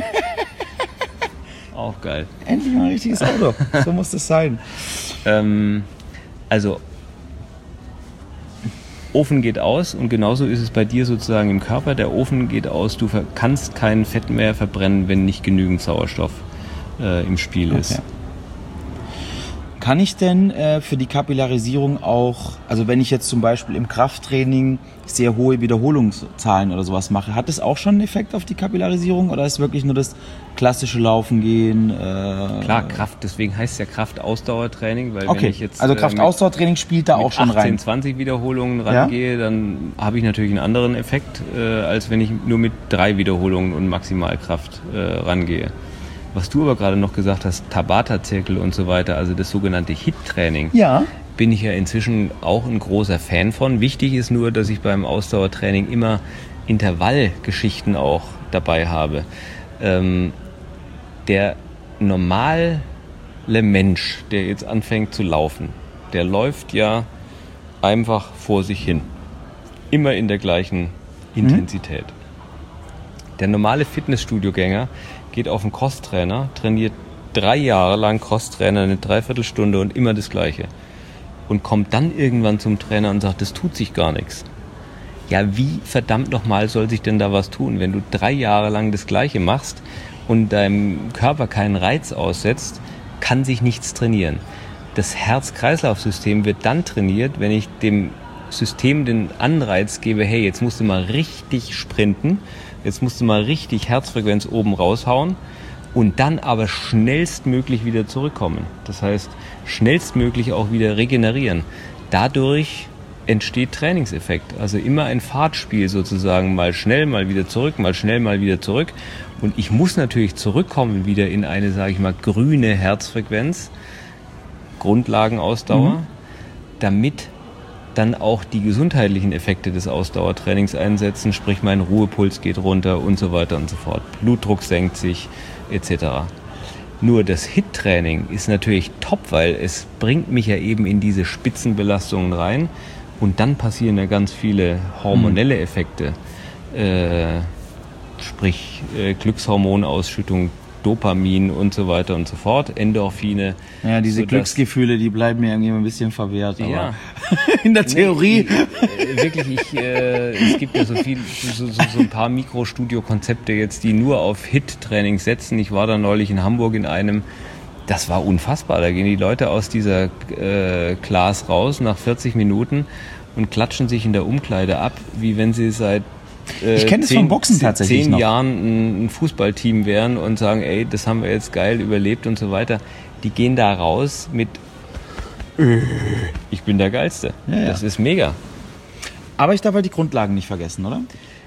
Speaker 2: Auch geil.
Speaker 1: Endlich mal ein richtiges Auto. So muss das sein.
Speaker 2: Also, Ofen geht aus und genauso ist es bei dir sozusagen im Körper. Der Ofen geht aus, du kannst kein Fett mehr verbrennen, wenn nicht genügend Sauerstoff im Spiel ist.
Speaker 1: Kann ich denn für die Kapillarisierung auch, also wenn ich jetzt zum Beispiel im Krafttraining sehr hohe Wiederholungszahlen oder sowas mache, hat das auch schon einen Effekt auf die Kapillarisierung oder ist wirklich nur das klassische Laufen gehen?
Speaker 2: Klar, Kraft, deswegen heißt es ja Kraft-Ausdauertraining, weil wenn ich jetzt
Speaker 1: also Kraft-Ausdauertraining spielt da auch schon
Speaker 2: 18,
Speaker 1: rein.
Speaker 2: 20 Wiederholungen rangehe, dann habe ich natürlich einen anderen Effekt, als wenn ich nur mit 3 Wiederholungen und Maximalkraft rangehe. Was du aber gerade noch gesagt hast, Tabata-Zirkel und so weiter, also das sogenannte HIIT-Training, bin ich ja inzwischen auch ein großer Fan von. Wichtig ist nur, dass ich beim Ausdauertraining immer Intervallgeschichten auch dabei habe. Der normale Mensch, der jetzt anfängt zu laufen, der läuft ja einfach vor sich hin. Immer in der gleichen Intensität. Der normale Fitnessstudio-Gänger geht auf einen Crosstrainer, trainiert 3 Jahre lang Crosstrainer, eine Dreiviertelstunde und immer das Gleiche. Und kommt dann irgendwann zum Trainer und sagt, das tut sich gar nichts. Ja, wie verdammt nochmal soll sich denn da was tun, wenn du 3 Jahre lang das Gleiche machst und deinem Körper keinen Reiz aussetzt, kann sich nichts trainieren. Das Herz-Kreislauf-System wird dann trainiert, wenn ich dem System den Anreiz gebe, hey, jetzt musst du mal richtig sprinten, jetzt musst du mal richtig Herzfrequenz oben raushauen und dann aber schnellstmöglich wieder zurückkommen. Das heißt, schnellstmöglich auch wieder regenerieren. Dadurch entsteht Trainingseffekt. Also immer ein Fahrtspiel sozusagen, mal schnell, mal wieder zurück, mal schnell, mal wieder zurück. Und ich muss natürlich zurückkommen wieder in eine, sage ich mal, grüne Herzfrequenz, Grundlagenausdauer, damit dann auch die gesundheitlichen Effekte des Ausdauertrainings einsetzen, sprich mein Ruhepuls geht runter und so weiter und so fort. Blutdruck senkt sich etc. Nur das HIIT-Training ist natürlich top, weil es bringt mich ja eben in diese Spitzenbelastungen rein und dann passieren ja ganz viele hormonelle Effekte, sprich Glückshormonausschüttung, Dopamin und so weiter und so fort, Endorphine.
Speaker 1: Ja, diese Glücksgefühle, die bleiben mir irgendwie ein bisschen verwehrt. Aber in der Theorie.
Speaker 2: Wirklich, es gibt ja so ein paar Mikrostudio-Konzepte jetzt, die nur auf HIIT-Training setzen. Ich war da neulich in Hamburg in einem, das war unfassbar. Da gehen die Leute aus dieser Class raus nach 40 Minuten und klatschen sich in der Umkleide ab, wie wenn sie seit
Speaker 1: ich kenne es vom Boxen tatsächlich
Speaker 2: 10 Jahren ein Fußballteam wären und sagen, ey, das haben wir jetzt geil überlebt und so weiter. Die gehen da raus mit ich bin der Geilste. Ja. Das ist mega.
Speaker 1: Aber ich darf halt die Grundlagen nicht vergessen, oder?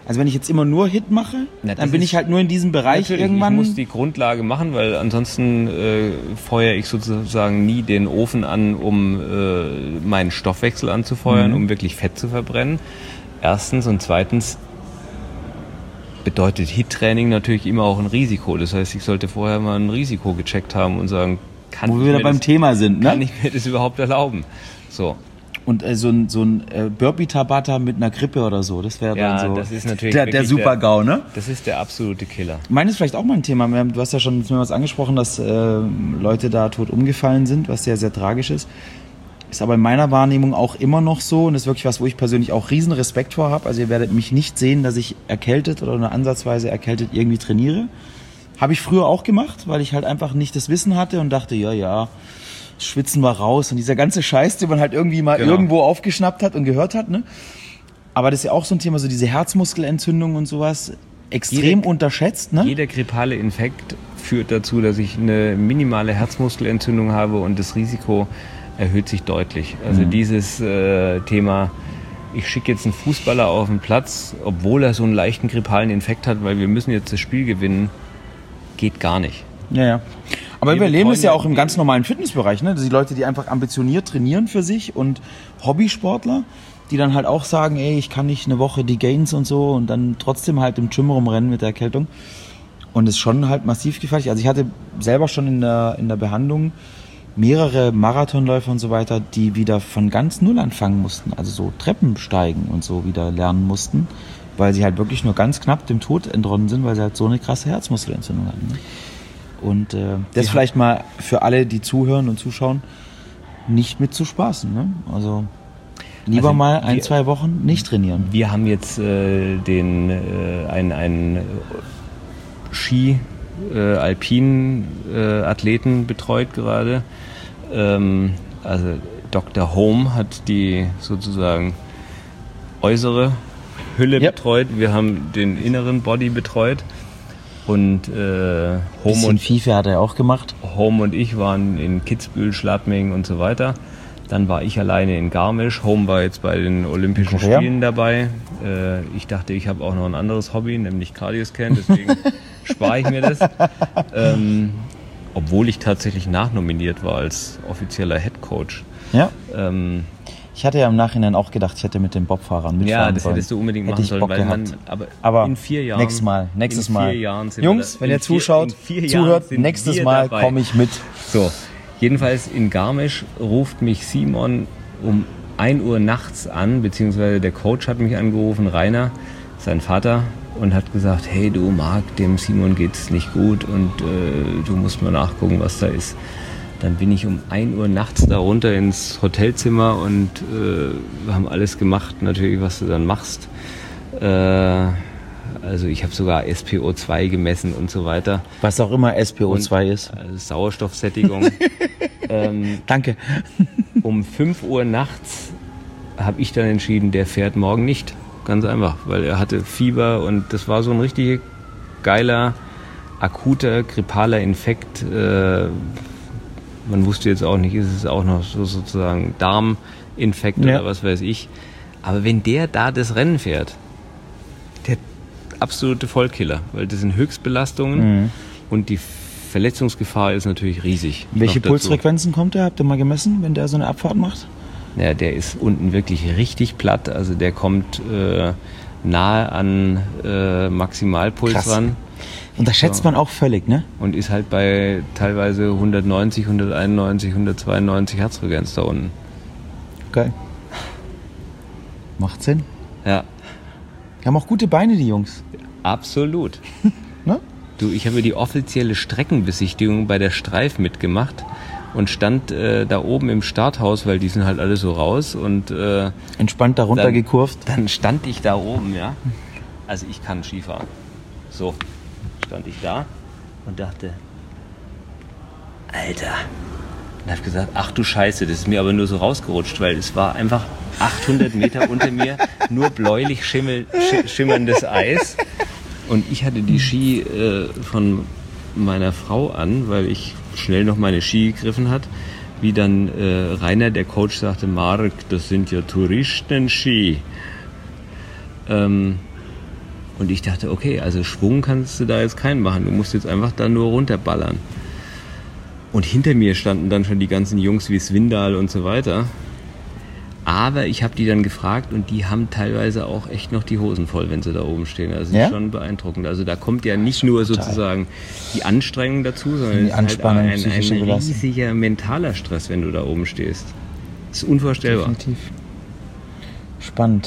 Speaker 1: Also wenn ich jetzt immer nur Hit mache, dann bin ich halt nur in diesem Bereich irgendwann.
Speaker 2: Ich muss die Grundlage machen, weil ansonsten feuere ich sozusagen nie den Ofen an, um meinen Stoffwechsel anzufeuern, um wirklich Fett zu verbrennen. Erstens und zweitens bedeutet Hit-Training natürlich immer auch ein Risiko. Das heißt, ich sollte vorher mal ein Risiko gecheckt haben und sagen,
Speaker 1: wo wir wieder beim Thema sind, ne?
Speaker 2: Kann ich mir das überhaupt erlauben? So.
Speaker 1: Und so ein Burpee-Tabata mit einer Krippe oder so, das wäre dann so
Speaker 2: das ist natürlich
Speaker 1: der Super-GAU, ne?
Speaker 2: Das ist der absolute Killer.
Speaker 1: Meines ist vielleicht auch mal ein Thema. Du hast ja schon mehrmals angesprochen, dass Leute da tot umgefallen sind, was sehr, sehr tragisch ist. Ist aber in meiner Wahrnehmung auch immer noch so und ist wirklich was, wo ich persönlich auch riesen Respekt vor habe. Also ihr werdet mich nicht sehen, dass ich erkältet oder nur ansatzweise erkältet irgendwie trainiere. Habe ich früher auch gemacht, weil ich halt einfach nicht das Wissen hatte und dachte, ja, schwitzen wir raus und dieser ganze Scheiß, den man halt irgendwie mal irgendwo aufgeschnappt hat und gehört hat, ne? Aber das ist ja auch so ein Thema, so diese Herzmuskelentzündung und sowas, extrem unterschätzt, ne?
Speaker 2: Jeder grippale Infekt führt dazu, dass ich eine minimale Herzmuskelentzündung habe und das Risiko erhöht sich deutlich. Also dieses Thema, ich schicke jetzt einen Fußballer auf den Platz, obwohl er so einen leichten grippalen Infekt hat, weil wir müssen jetzt das Spiel gewinnen, geht gar nicht.
Speaker 1: Ja. Aber wir erleben es ja auch im ganz normalen Fitnessbereich, ne? Die Leute, die einfach ambitioniert trainieren für sich und Hobbysportler, die dann halt auch sagen, ey, ich kann nicht eine Woche die Gains und so und dann trotzdem halt im Gym rumrennen mit der Erkältung. Und es ist schon halt massiv gefährlich. Also ich hatte selber schon in der Behandlung mehrere Marathonläufer und so weiter, die wieder von ganz Null anfangen mussten, also so Treppen steigen und so wieder lernen mussten, weil sie halt wirklich nur ganz knapp dem Tod entronnen sind, weil sie halt so eine krasse Herzmuskelentzündung hatten. Ne? Und das vielleicht mal für alle, die zuhören und zuschauen, nicht mit zu spaßen. Ne? Also lieber mal 2 Wochen nicht trainieren.
Speaker 2: Wir haben jetzt einen Ski-Alpin-Athleten betreut gerade. Also Dr. Home hat die sozusagen äußere Hülle betreut. Wir haben den inneren Body betreut. Und
Speaker 1: Home und FIFA hat er auch gemacht.
Speaker 2: Home und ich waren in Kitzbühel, Schladming und so weiter. Dann war ich alleine in Garmisch. Home war jetzt bei den Olympischen Spielen dabei. Ich dachte, ich habe auch noch ein anderes Hobby, nämlich Cardioscan, deswegen spare ich mir das. Obwohl ich tatsächlich nachnominiert war als offizieller Headcoach.
Speaker 1: Ja. Ich hatte ja im Nachhinein auch gedacht, ich hätte mit den Bobfahrern mitfahren sollen.
Speaker 2: Ja, das hättest du unbedingt machen sollen, weil
Speaker 1: aber
Speaker 2: in 4 Jahren...
Speaker 1: Nächstes Mal.
Speaker 2: Jungs,
Speaker 1: wenn ihr zuhört, nächstes Mal komme ich mit.
Speaker 2: So, jedenfalls in Garmisch ruft mich Simon um 1 Uhr nachts an, beziehungsweise der Coach hat mich angerufen, Rainer, sein Vater, und hat gesagt, hey du Marc, dem Simon geht's nicht gut und du musst mal nachgucken, was da ist. Dann bin ich um 1 Uhr nachts da runter ins Hotelzimmer und wir haben alles gemacht, natürlich, was du dann machst. Also ich habe sogar SpO2 gemessen und so weiter.
Speaker 1: Was auch immer SpO2 ist.
Speaker 2: Also Sauerstoffsättigung.
Speaker 1: Danke.
Speaker 2: Um 5 Uhr nachts habe ich dann entschieden, der fährt morgen nicht. Ganz einfach, weil er hatte Fieber und das war so ein richtig geiler, akuter, grippaler Infekt. Man wusste jetzt auch nicht, ist es auch noch so sozusagen Darminfekt oder was weiß ich. Aber wenn der da das Rennen fährt, der absolute Vollkiller, weil das sind Höchstbelastungen und die Verletzungsgefahr ist natürlich riesig.
Speaker 1: Welche Pulsfrequenzen kommt der? Habt ihr mal gemessen, wenn der so eine Abfahrt macht?
Speaker 2: Ja, der ist unten wirklich richtig platt. Also der kommt nahe an Maximalpuls ran.
Speaker 1: Unterschätzt man auch völlig, ne?
Speaker 2: Und ist halt bei teilweise 190, 191, 192 Herzfrequenz da unten.
Speaker 1: Geil. Macht Sinn.
Speaker 2: Ja.
Speaker 1: Die haben auch gute Beine, die Jungs.
Speaker 2: Absolut.
Speaker 1: Ne?
Speaker 2: Du, ich habe die offizielle Streckenbesichtigung bei der Streif mitgemacht und stand da oben im Starthaus, weil die sind halt alle so raus und
Speaker 1: entspannt da runter gekurvt.
Speaker 2: Dann stand ich da oben, ja. Also ich kann Skifahren. So. Stand ich da und dachte, Alter. Und habe gesagt, ach du Scheiße, das ist mir aber nur so rausgerutscht, weil es war einfach 800 Meter unter mir nur bläulich schimmerndes Eis. Und ich hatte die Ski von meiner Frau an, weil ich schnell noch meine Ski gegriffen hat. Wie dann Rainer, der Coach, sagte, Marc, das sind ja Touristenski. Und ich dachte, okay, also Schwung kannst du da jetzt keinen machen. Du musst jetzt einfach da nur runterballern. Und hinter mir standen dann schon die ganzen Jungs wie Swindal und so weiter. Aber ich habe die dann gefragt und die haben teilweise auch echt noch die Hosen voll, wenn sie da oben stehen. Also das ist schon beeindruckend. Also da kommt ja nicht nur sozusagen die Anstrengung dazu, sondern es ist halt ein riesiger mentaler Stress, wenn du da oben stehst. Das ist unvorstellbar.
Speaker 1: Definitiv. Spannend.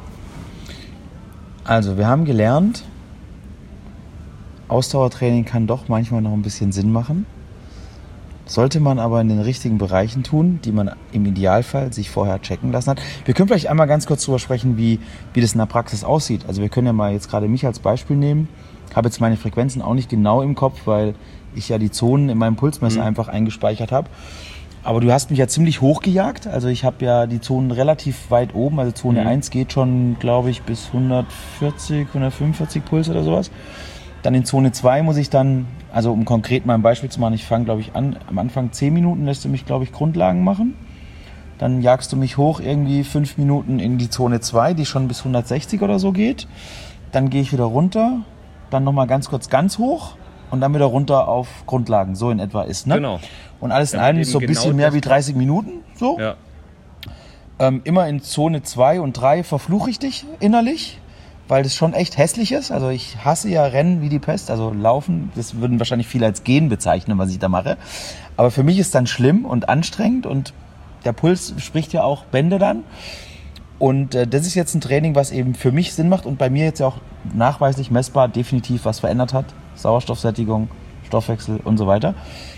Speaker 1: Also wir haben gelernt, Ausdauertraining kann doch manchmal noch ein bisschen Sinn machen. Sollte man aber in den richtigen Bereichen tun, die man im Idealfall sich vorher checken lassen hat. Wir können vielleicht einmal ganz kurz darüber sprechen, wie das in der Praxis aussieht. Also wir können ja mal jetzt gerade mich als Beispiel nehmen. Ich habe jetzt meine Frequenzen auch nicht genau im Kopf, weil ich ja die Zonen in meinem Pulsmesser einfach eingespeichert habe. Aber du hast mich ja ziemlich hochgejagt. Also ich habe ja die Zonen relativ weit oben. Also Zone 1 geht schon, glaube ich, bis 140, 145 Puls oder sowas. Dann in Zone 2 muss ich dann, also um konkret mal ein Beispiel zu machen, ich fange, glaube ich, an, am Anfang 10 Minuten lässt du mich, glaube ich, Grundlagen machen. Dann jagst du mich hoch irgendwie 5 Minuten in die Zone 2, die schon bis 160 oder so geht. Dann gehe ich wieder runter, dann nochmal ganz kurz ganz hoch und dann wieder runter auf Grundlagen, so in etwa ist, ne?
Speaker 2: Genau.
Speaker 1: Und alles in allem ist so ein bisschen mehr wie 30 Minuten, so.
Speaker 2: Ja.
Speaker 1: Immer in Zone 2 und 3 verfluche ich dich innerlich, weil das schon echt hässlich ist. Also ich hasse ja Rennen wie die Pest, also Laufen, das würden wahrscheinlich viele als Gehen bezeichnen, was ich da mache. Aber für mich ist dann schlimm und anstrengend und der Puls spricht ja auch Bände dann. Und das ist jetzt ein Training, was eben für mich Sinn macht und bei mir jetzt ja auch nachweislich messbar definitiv was verändert hat. Sauerstoffsättigung, Stoffwechsel und so weiter.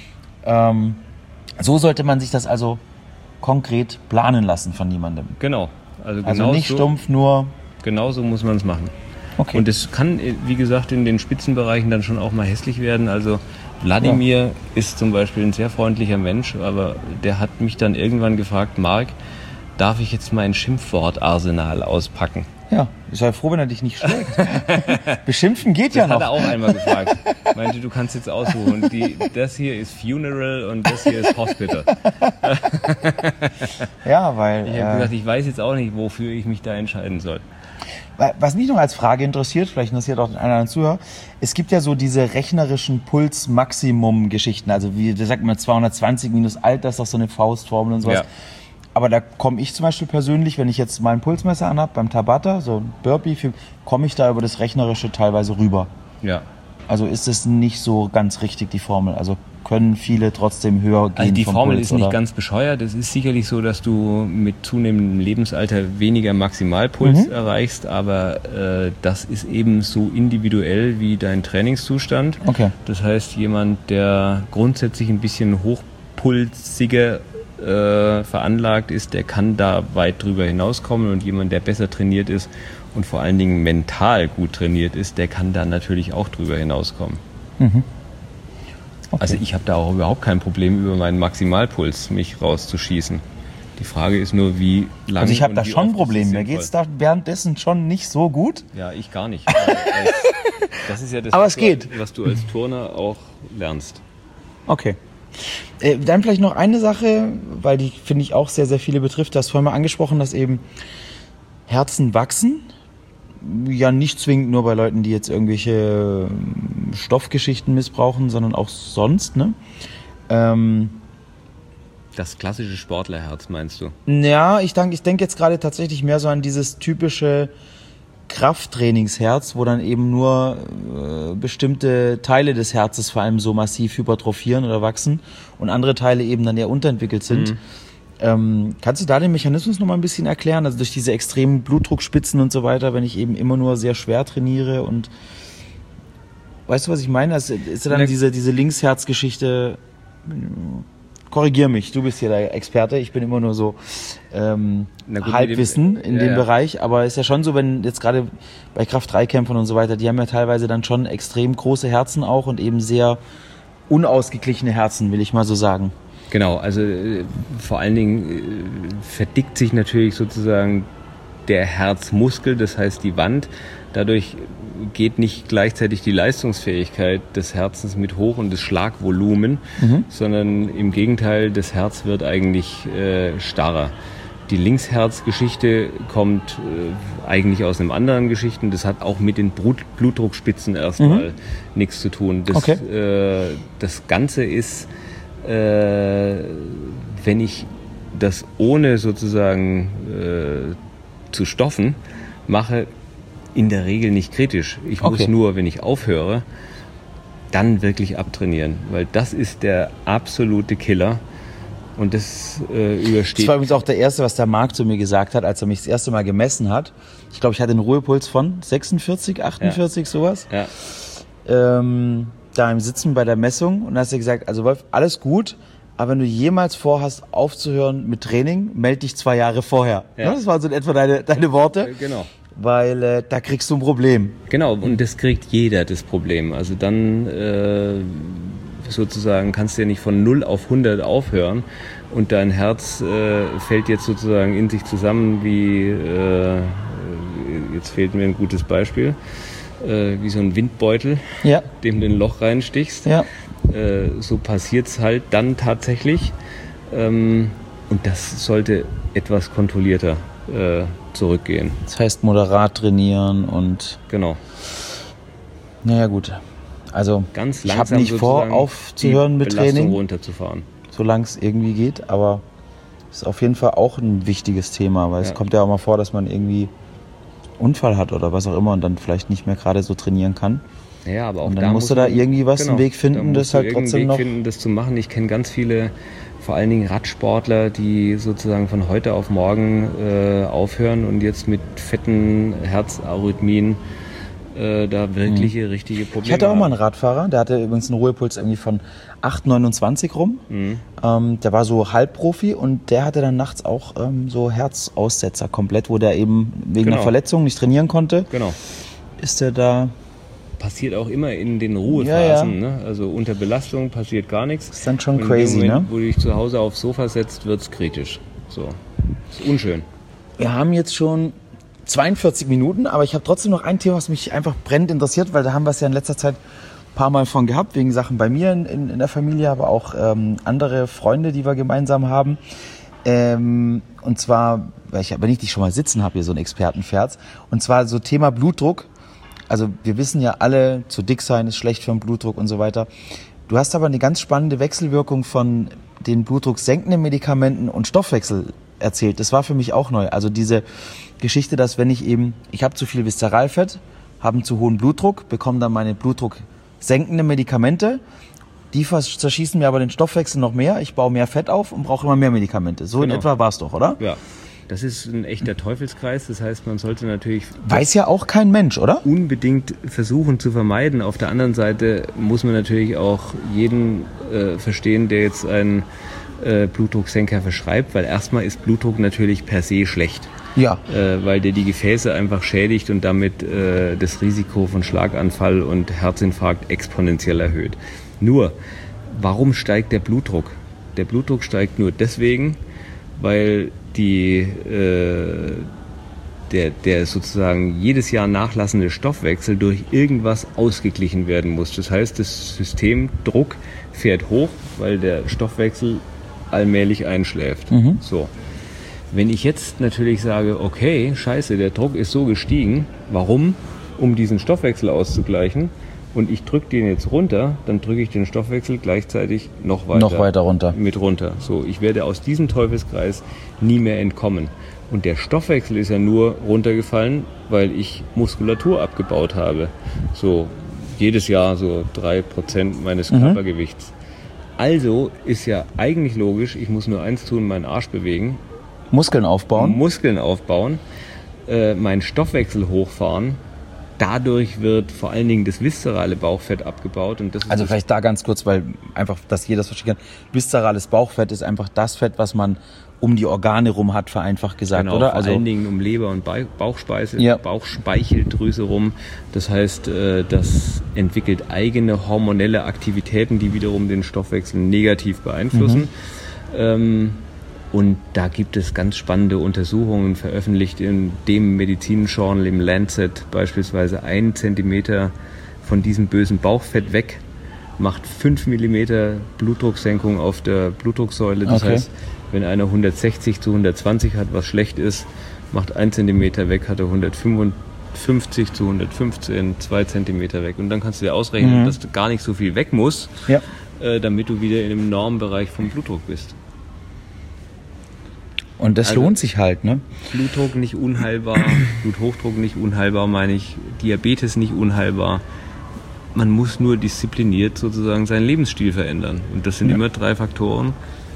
Speaker 1: So sollte man sich das also konkret planen lassen von jemandem.
Speaker 2: Genau.
Speaker 1: Also nicht stumpf nur...
Speaker 2: Genau so muss man es machen. Okay. Und es kann, wie gesagt, in den Spitzenbereichen dann schon auch mal hässlich werden. Also Wladimir ist zum Beispiel ein sehr freundlicher Mensch, aber der hat mich dann irgendwann gefragt, Marc, darf ich jetzt mein Schimpfwortarsenal auspacken?
Speaker 1: Ja, ich sei froh, wenn er dich nicht schlägt. Beschimpfen geht ja noch.
Speaker 2: Das hat er auch einmal gefragt. Meinte, du kannst jetzt aussuchen. Das hier ist Funeral und das hier ist Hospital.
Speaker 1: Ja, weil...
Speaker 2: Ich habe gesagt, ich weiß jetzt auch nicht, wofür ich mich da entscheiden soll.
Speaker 1: Was mich noch als Frage interessiert, vielleicht interessiert auch den einen oder anderen Zuhörer, es gibt ja so diese rechnerischen Puls-Maximum-Geschichten, also wie, da sagt man 220 minus Alt, das ist doch so eine Faustformel und sowas. Ja. Aber da komme ich zum Beispiel persönlich, wenn ich jetzt mal ein Pulsmesser anhab, beim Tabata, so ein Burpee, komme ich da über das Rechnerische teilweise rüber.
Speaker 2: Ja.
Speaker 1: Also ist es nicht so ganz richtig, die Formel. Also können viele trotzdem höher gehen.
Speaker 2: Also die Formel
Speaker 1: Puls,
Speaker 2: ist nicht ganz bescheuert. Es ist sicherlich so, dass du mit zunehmendem Lebensalter weniger Maximalpuls erreichst, aber das ist eben so individuell wie dein Trainingszustand.
Speaker 1: Okay.
Speaker 2: Das heißt, jemand, der grundsätzlich ein bisschen hochpulsiger veranlagt ist, der kann da weit drüber hinauskommen, und jemand, der besser trainiert ist und vor allen Dingen mental gut trainiert ist, der kann da natürlich auch drüber hinauskommen. Mhm. Okay. Also ich habe da auch überhaupt kein Problem, über meinen Maximalpuls mich rauszuschießen. Die Frage ist nur, wie lange.
Speaker 1: Also ich habe da schon ein Problem. Mir geht es da währenddessen schon nicht so gut.
Speaker 2: Ja, ich gar nicht. Das ist ja das,
Speaker 1: aber es geht.
Speaker 2: Was du als Turner auch lernst.
Speaker 1: Okay. Dann vielleicht noch eine Sache, weil die, finde ich, auch sehr, sehr viele betrifft. Du hast vorhin mal angesprochen, dass eben Herzen wachsen. Ja, nicht zwingend nur bei Leuten, die jetzt irgendwelche Stoffgeschichten missbrauchen, sondern auch sonst, ne?
Speaker 2: Das klassische Sportlerherz, meinst du?
Speaker 1: Ja, ich denke jetzt gerade tatsächlich mehr so an dieses typische Krafttrainingsherz, wo dann eben nur bestimmte Teile des Herzes vor allem so massiv hypertrophieren oder wachsen und andere Teile eben dann eher unterentwickelt sind. Kannst du da den Mechanismus noch mal ein bisschen erklären? Also durch diese extremen Blutdruckspitzen und so weiter, wenn ich eben immer nur sehr schwer trainiere, und weißt du, was ich meine? Also ist ja dann diese Linksherzgeschichte. Korrigier mich, du bist hier der Experte, ich bin immer nur so Halbwissen in dem Bereich, aber ist ja schon so, wenn jetzt gerade bei Kraft-3-Kämpfern und so weiter, die haben ja teilweise dann schon extrem große Herzen auch und eben sehr unausgeglichene Herzen, will ich mal so sagen.
Speaker 2: Genau, also vor allen Dingen verdickt sich natürlich sozusagen der Herzmuskel, das heißt die Wand. Dadurch geht nicht gleichzeitig die Leistungsfähigkeit des Herzens mit hoch und das Schlagvolumen, sondern im Gegenteil, das Herz wird eigentlich starrer. Die Linksherzgeschichte kommt eigentlich aus einem anderen Geschichten. Das hat auch mit den Blutdruckspitzen erstmal nichts zu tun. Das Ganze ist, wenn ich das ohne sozusagen zu stoffen mache, in der Regel nicht kritisch. Ich muss nur, wenn ich aufhöre, dann wirklich abtrainieren, weil das ist der absolute Killer. Und das übersteht. Das
Speaker 1: war übrigens auch der Erste, was der Marc zu mir gesagt hat, als er mich das erste Mal gemessen hat. Ich glaube, ich hatte einen Ruhepuls von 46, 48, sowas.
Speaker 2: Ja.
Speaker 1: Da im Sitzen bei der Messung. Und da hast du gesagt, also Wolf, alles gut, aber wenn du jemals vorhast, aufzuhören mit Training, melde dich 2 Jahre vorher. Ja. Das waren so in etwa deine Worte.
Speaker 2: Genau.
Speaker 1: Weil da kriegst du ein Problem.
Speaker 2: Genau, und das kriegt jeder, das Problem. Also dann sozusagen kannst du ja nicht von 0 auf 100 aufhören und dein Herz fällt jetzt sozusagen in sich zusammen wie, jetzt fehlt mir ein gutes Beispiel, wie so ein Windbeutel, dem du ein Loch reinstichst. Ja. So passiert es halt dann tatsächlich und das sollte etwas kontrollierter zurückgehen.
Speaker 1: Das heißt moderat trainieren und...
Speaker 2: Genau.
Speaker 1: Naja gut. Also
Speaker 2: ganz
Speaker 1: ich habe nicht vor, aufzuhören mit Training,
Speaker 2: runterzufahren.
Speaker 1: Solange es irgendwie geht, aber es ist auf jeden Fall auch ein wichtiges Thema, weil es kommt ja auch mal vor, dass man irgendwie Unfall hat oder was auch immer und dann vielleicht nicht mehr gerade so trainieren kann.
Speaker 2: Ja, aber auch
Speaker 1: und dann musst du da irgendwie einen Weg finden, das halt trotzdem noch...
Speaker 2: das zu machen. Ich kenne ganz viele, vor allen Dingen Radsportler, die sozusagen von heute auf morgen aufhören und jetzt mit fetten Herzarrhythmien da wirkliche, richtige Probleme.
Speaker 1: Ich hatte auch mal einen Radfahrer, der hatte übrigens einen Ruhepuls irgendwie von 8,29 rum. Der war so Halbprofi und der hatte dann nachts auch so Herzaussetzer komplett, wo der eben wegen einer Verletzung nicht trainieren konnte.
Speaker 2: Genau.
Speaker 1: Ist der da...
Speaker 2: Passiert auch immer in den Ruhephasen. Ne? Also unter Belastung passiert gar nichts.
Speaker 1: Das ist dann schon crazy,
Speaker 2: Moment,
Speaker 1: ne?
Speaker 2: Wo du dich zu Hause aufs Sofa setzt, wird es kritisch. So. Das ist unschön.
Speaker 1: Wir haben jetzt schon 42 Minuten, aber ich habe trotzdem noch ein Thema, was mich einfach brennend interessiert, weil da haben wir es ja in letzter Zeit ein paar Mal von gehabt, wegen Sachen bei mir in der Familie, aber auch andere Freunde, die wir gemeinsam haben. Und zwar, weil ich aber nicht dich schon mal sitzen habe, hier so ein Expertenpferd, und zwar so Thema Blutdruck. Also wir wissen ja alle, zu dick sein ist schlecht für den Blutdruck und so weiter. Du hast aber eine ganz spannende Wechselwirkung von den blutdrucksenkenden Medikamenten und Stoffwechsel erzählt. Das war für mich auch neu. Also diese Geschichte, dass wenn ich habe zu viel Viszeralfett, habe einen zu hohen Blutdruck, bekomme dann meine blutdrucksenkenden Medikamente, die zerschießen mir aber den Stoffwechsel noch mehr, ich baue mehr Fett auf und brauche immer mehr Medikamente. So in etwa war es doch, oder?
Speaker 2: Ja. Das ist ein echter Teufelskreis, das heißt, man sollte natürlich...
Speaker 1: Weiß ja auch kein Mensch, oder?
Speaker 2: Unbedingt versuchen zu vermeiden. Auf der anderen Seite muss man natürlich auch jeden verstehen, der jetzt einen Blutdrucksenker verschreibt, weil erstmal ist Blutdruck natürlich per se schlecht.
Speaker 1: Ja.
Speaker 2: Weil der die Gefäße einfach schädigt und damit das Risiko von Schlaganfall und Herzinfarkt exponentiell erhöht. Nur, warum steigt der Blutdruck? Der Blutdruck steigt nur deswegen, weil der sozusagen jedes Jahr nachlassende Stoffwechsel durch irgendwas ausgeglichen werden muss. Das heißt, das Systemdruck fährt hoch, weil der Stoffwechsel allmählich einschläft. So. Wenn ich jetzt natürlich sage, okay, scheiße, der Druck ist so gestiegen, warum? Um diesen Stoffwechsel auszugleichen. Und ich drücke den jetzt runter, dann drücke ich den Stoffwechsel gleichzeitig noch weiter
Speaker 1: runter.
Speaker 2: Mit runter. So, ich werde aus diesem Teufelskreis nie mehr entkommen. Und der Stoffwechsel ist ja nur runtergefallen, weil ich Muskulatur abgebaut habe. So jedes Jahr so 3% meines Körpergewichts. Also ist ja eigentlich logisch, ich muss nur eins tun, meinen Arsch bewegen.
Speaker 1: Muskeln aufbauen,
Speaker 2: meinen Stoffwechsel hochfahren. Dadurch wird vor allen Dingen das viszerale Bauchfett abgebaut. Und das ist
Speaker 1: also vielleicht da ganz kurz, weil einfach, dass jeder das verstehen kann. Viszerales Bauchfett ist einfach das Fett, was man um die Organe rum hat, vereinfacht gesagt,
Speaker 2: genau,
Speaker 1: oder?
Speaker 2: Vor allen Dingen um Leber und Bauchspeicheldrüse rum. Das heißt, das entwickelt eigene hormonelle Aktivitäten, die wiederum den Stoffwechsel negativ beeinflussen. Und da gibt es ganz spannende Untersuchungen, veröffentlicht in dem Medizinjournal, im Lancet beispielsweise. 1 Zentimeter von diesem bösen Bauchfett weg macht 5 Millimeter Blutdrucksenkung auf der Blutdrucksäule. Das heißt, Wenn einer 160 zu 120 hat, was schlecht ist, macht 1 Zentimeter weg, hat er 155 zu 115, 2 Zentimeter weg. Und dann kannst du dir ausrechnen, dass du gar nicht so viel weg musst, damit du wieder in dem Normbereich vom Blutdruck bist.
Speaker 1: Und das lohnt sich halt, ne?
Speaker 2: Blutdruck nicht unheilbar, Bluthochdruck nicht unheilbar, meine ich, Diabetes nicht unheilbar. Man muss nur diszipliniert sozusagen seinen Lebensstil verändern. Und das sind immer 3 Faktoren.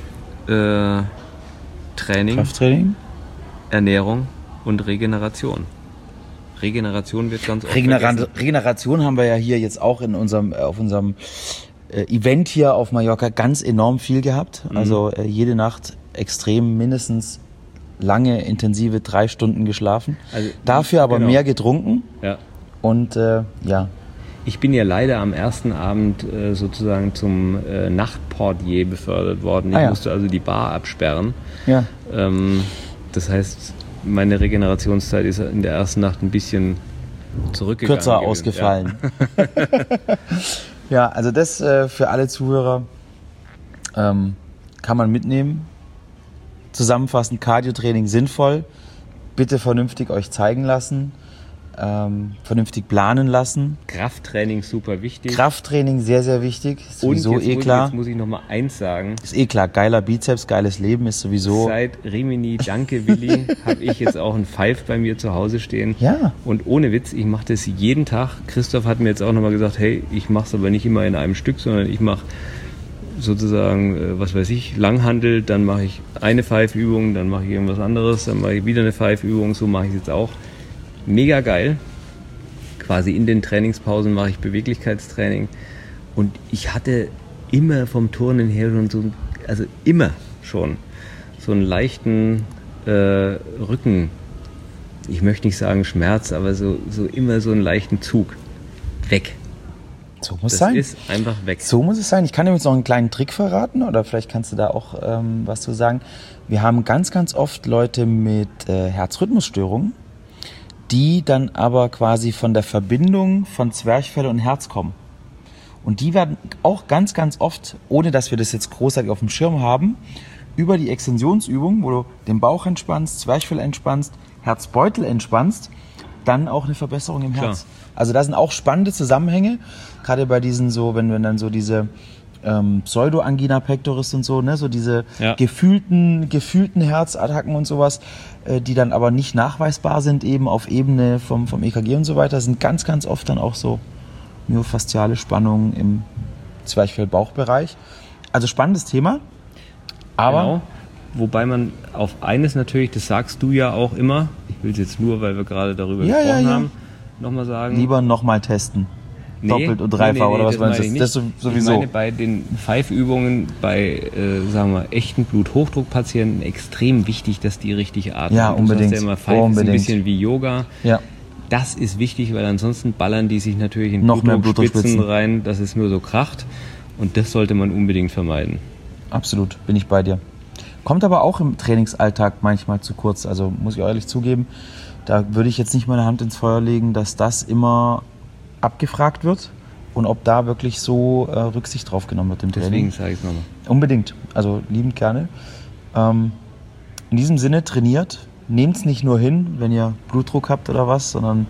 Speaker 2: Training,
Speaker 1: Krafttraining,
Speaker 2: Ernährung und Regeneration. Regeneration wird ganz oft
Speaker 1: Regeneration haben wir ja hier jetzt auch auf unserem Event hier auf Mallorca ganz enorm viel gehabt. Also jede Nacht extrem mindestens lange, intensive 3 Stunden geschlafen. Also, dafür aber mehr getrunken.
Speaker 2: Ja.
Speaker 1: Und
Speaker 2: Ich bin ja leider am ersten Abend sozusagen zum Nachtportier befördert worden. Ich musste also die Bar absperren.
Speaker 1: Ja.
Speaker 2: Das heißt, meine Regenerationszeit ist in der ersten Nacht ein bisschen zurückgegangen.
Speaker 1: Kürzer ausgefallen. Ja, also das für alle Zuhörer kann man mitnehmen. Zusammenfassend, Cardio-Training sinnvoll. Bitte vernünftig euch zeigen lassen. Vernünftig planen lassen.
Speaker 2: Krafttraining super wichtig.
Speaker 1: Krafttraining sehr, sehr wichtig. Ist sowieso klar.
Speaker 2: Jetzt muss ich noch mal eins sagen.
Speaker 1: Ist klar. Geiler Bizeps, geiles Leben ist sowieso.
Speaker 2: Seit Rimini, danke Willi, habe ich jetzt auch ein Five bei mir zu Hause stehen.
Speaker 1: Ja.
Speaker 2: Und ohne Witz, ich mache das jeden Tag. Christoph hat mir jetzt auch noch mal gesagt, hey, ich mache es aber nicht immer in einem Stück, sondern ich mache sozusagen, was weiß ich, Langhandel, dann mache ich eine Five-Übung, dann mache ich irgendwas anderes, dann mache ich wieder eine Five-Übung, so mache ich es jetzt auch. Mega geil. Quasi in den Trainingspausen mache ich Beweglichkeitstraining. Und ich hatte immer vom Turnen her schon so einen leichten Rücken. Ich möchte nicht sagen Schmerz, aber so immer so einen leichten Zug. Weg.
Speaker 1: So muss es sein.
Speaker 2: Das ist einfach weg.
Speaker 1: So muss es sein. Ich kann dir jetzt noch einen kleinen Trick verraten, oder vielleicht kannst du da auch was zu sagen. Wir haben ganz, ganz oft Leute mit Herzrhythmusstörungen, die dann aber quasi von der Verbindung von Zwerchfell und Herz kommen. Und die werden auch ganz, ganz oft, ohne dass wir das jetzt großartig auf dem Schirm haben, über die Extensionsübung, wo du den Bauch entspannst, Zwerchfell entspannst, Herzbeutel entspannst, dann auch eine Verbesserung im Herz. Also da sind auch spannende Zusammenhänge, gerade bei diesen so, wenn dann so diese Pseudoangina pectoris und so, ne, so diese gefühlten Herzattacken und sowas, die dann aber nicht nachweisbar sind, eben auf Ebene vom EKG und so weiter, sind ganz, ganz oft dann auch so myofasziale Spannungen im Zwerchfell-Bauchbereich. Also spannendes Thema, aber...
Speaker 2: Genau. Wobei man auf eines natürlich, das sagst du ja auch immer, ich will es jetzt nur, weil wir gerade darüber gesprochen haben, nochmal sagen.
Speaker 1: Lieber nochmal testen. Doppelt und dreifach, oder was meinst du? Das sowieso.
Speaker 2: Ich meine, bei den Five-Übungen, bei, sagen wir, echten Bluthochdruckpatienten extrem wichtig, dass die richtig atmen.
Speaker 1: Ja, unbedingt.
Speaker 2: Du sagst ja immer, Five ist ein bisschen wie Yoga.
Speaker 1: Ja.
Speaker 2: Das ist wichtig, weil ansonsten ballern die sich natürlich in Blutdruckspitzen rein, dass es nur so kracht. Und das sollte man unbedingt vermeiden.
Speaker 1: Absolut, bin ich bei dir. Kommt aber auch im Trainingsalltag manchmal zu kurz. Also muss ich auch ehrlich zugeben, da würde ich jetzt nicht meine Hand ins Feuer legen, dass das immer abgefragt wird und ob da wirklich so Rücksicht drauf genommen wird im Training.
Speaker 2: Deswegen sage ich es nochmal.
Speaker 1: Unbedingt, also liebend gerne. In diesem Sinne trainiert, nehmt es nicht nur hin, wenn ihr Blutdruck habt oder was, sondern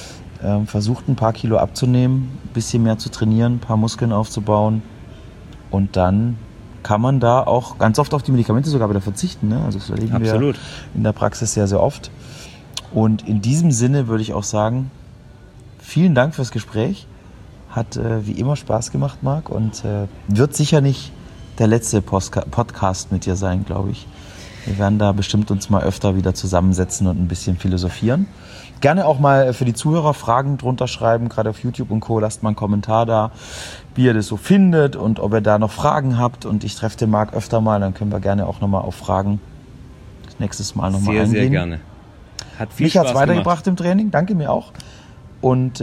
Speaker 1: versucht ein paar Kilo abzunehmen, ein bisschen mehr zu trainieren, ein paar Muskeln aufzubauen und dann kann man da auch ganz oft auf die Medikamente sogar wieder verzichten. Ne? Also das erleben wir in der Praxis sehr, sehr oft. Und in diesem Sinne würde ich auch sagen, vielen Dank fürs Gespräch. Hat wie immer Spaß gemacht, Marc. Und wird sicher nicht der letzte Podcast mit dir sein, glaube ich. Wir werden da bestimmt uns mal öfter wieder zusammensetzen und ein bisschen philosophieren. Gerne auch mal für die Zuhörer Fragen drunter schreiben, gerade auf YouTube und Co. Lasst mal einen Kommentar da, wie ihr das so findet und ob ihr da noch Fragen habt. Und ich treffe den Marc öfter mal, dann können wir gerne auch nochmal auf Fragen das nächstes Mal nochmal eingehen.
Speaker 2: Sehr, sehr gerne. Hat viel
Speaker 1: Mich
Speaker 2: Spaß
Speaker 1: hat's weitergebracht im Training, danke mir auch. Und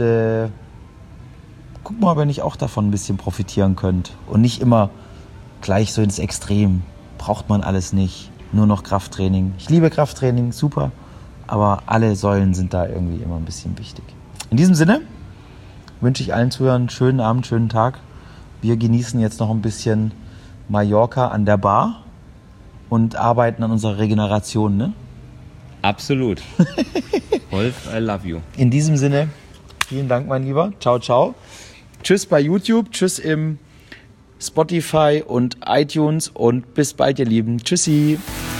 Speaker 1: guck mal, wenn ihr auch davon ein bisschen profitieren könnt. Und nicht immer gleich so ins Extrem. Braucht man alles nicht. Nur noch Krafttraining. Ich liebe Krafttraining, super. Aber alle Säulen sind da irgendwie immer ein bisschen wichtig. In diesem Sinne wünsche ich allen Zuhörern einen schönen Abend, schönen Tag. Wir genießen jetzt noch ein bisschen Mallorca an der Bar und arbeiten an unserer Regeneration, ne?
Speaker 2: Absolut. Wolf, I love you.
Speaker 1: In diesem Sinne, vielen Dank, mein Lieber. Ciao, ciao. Tschüss bei YouTube, tschüss im Spotify und iTunes und bis bald, ihr Lieben. Tschüssi.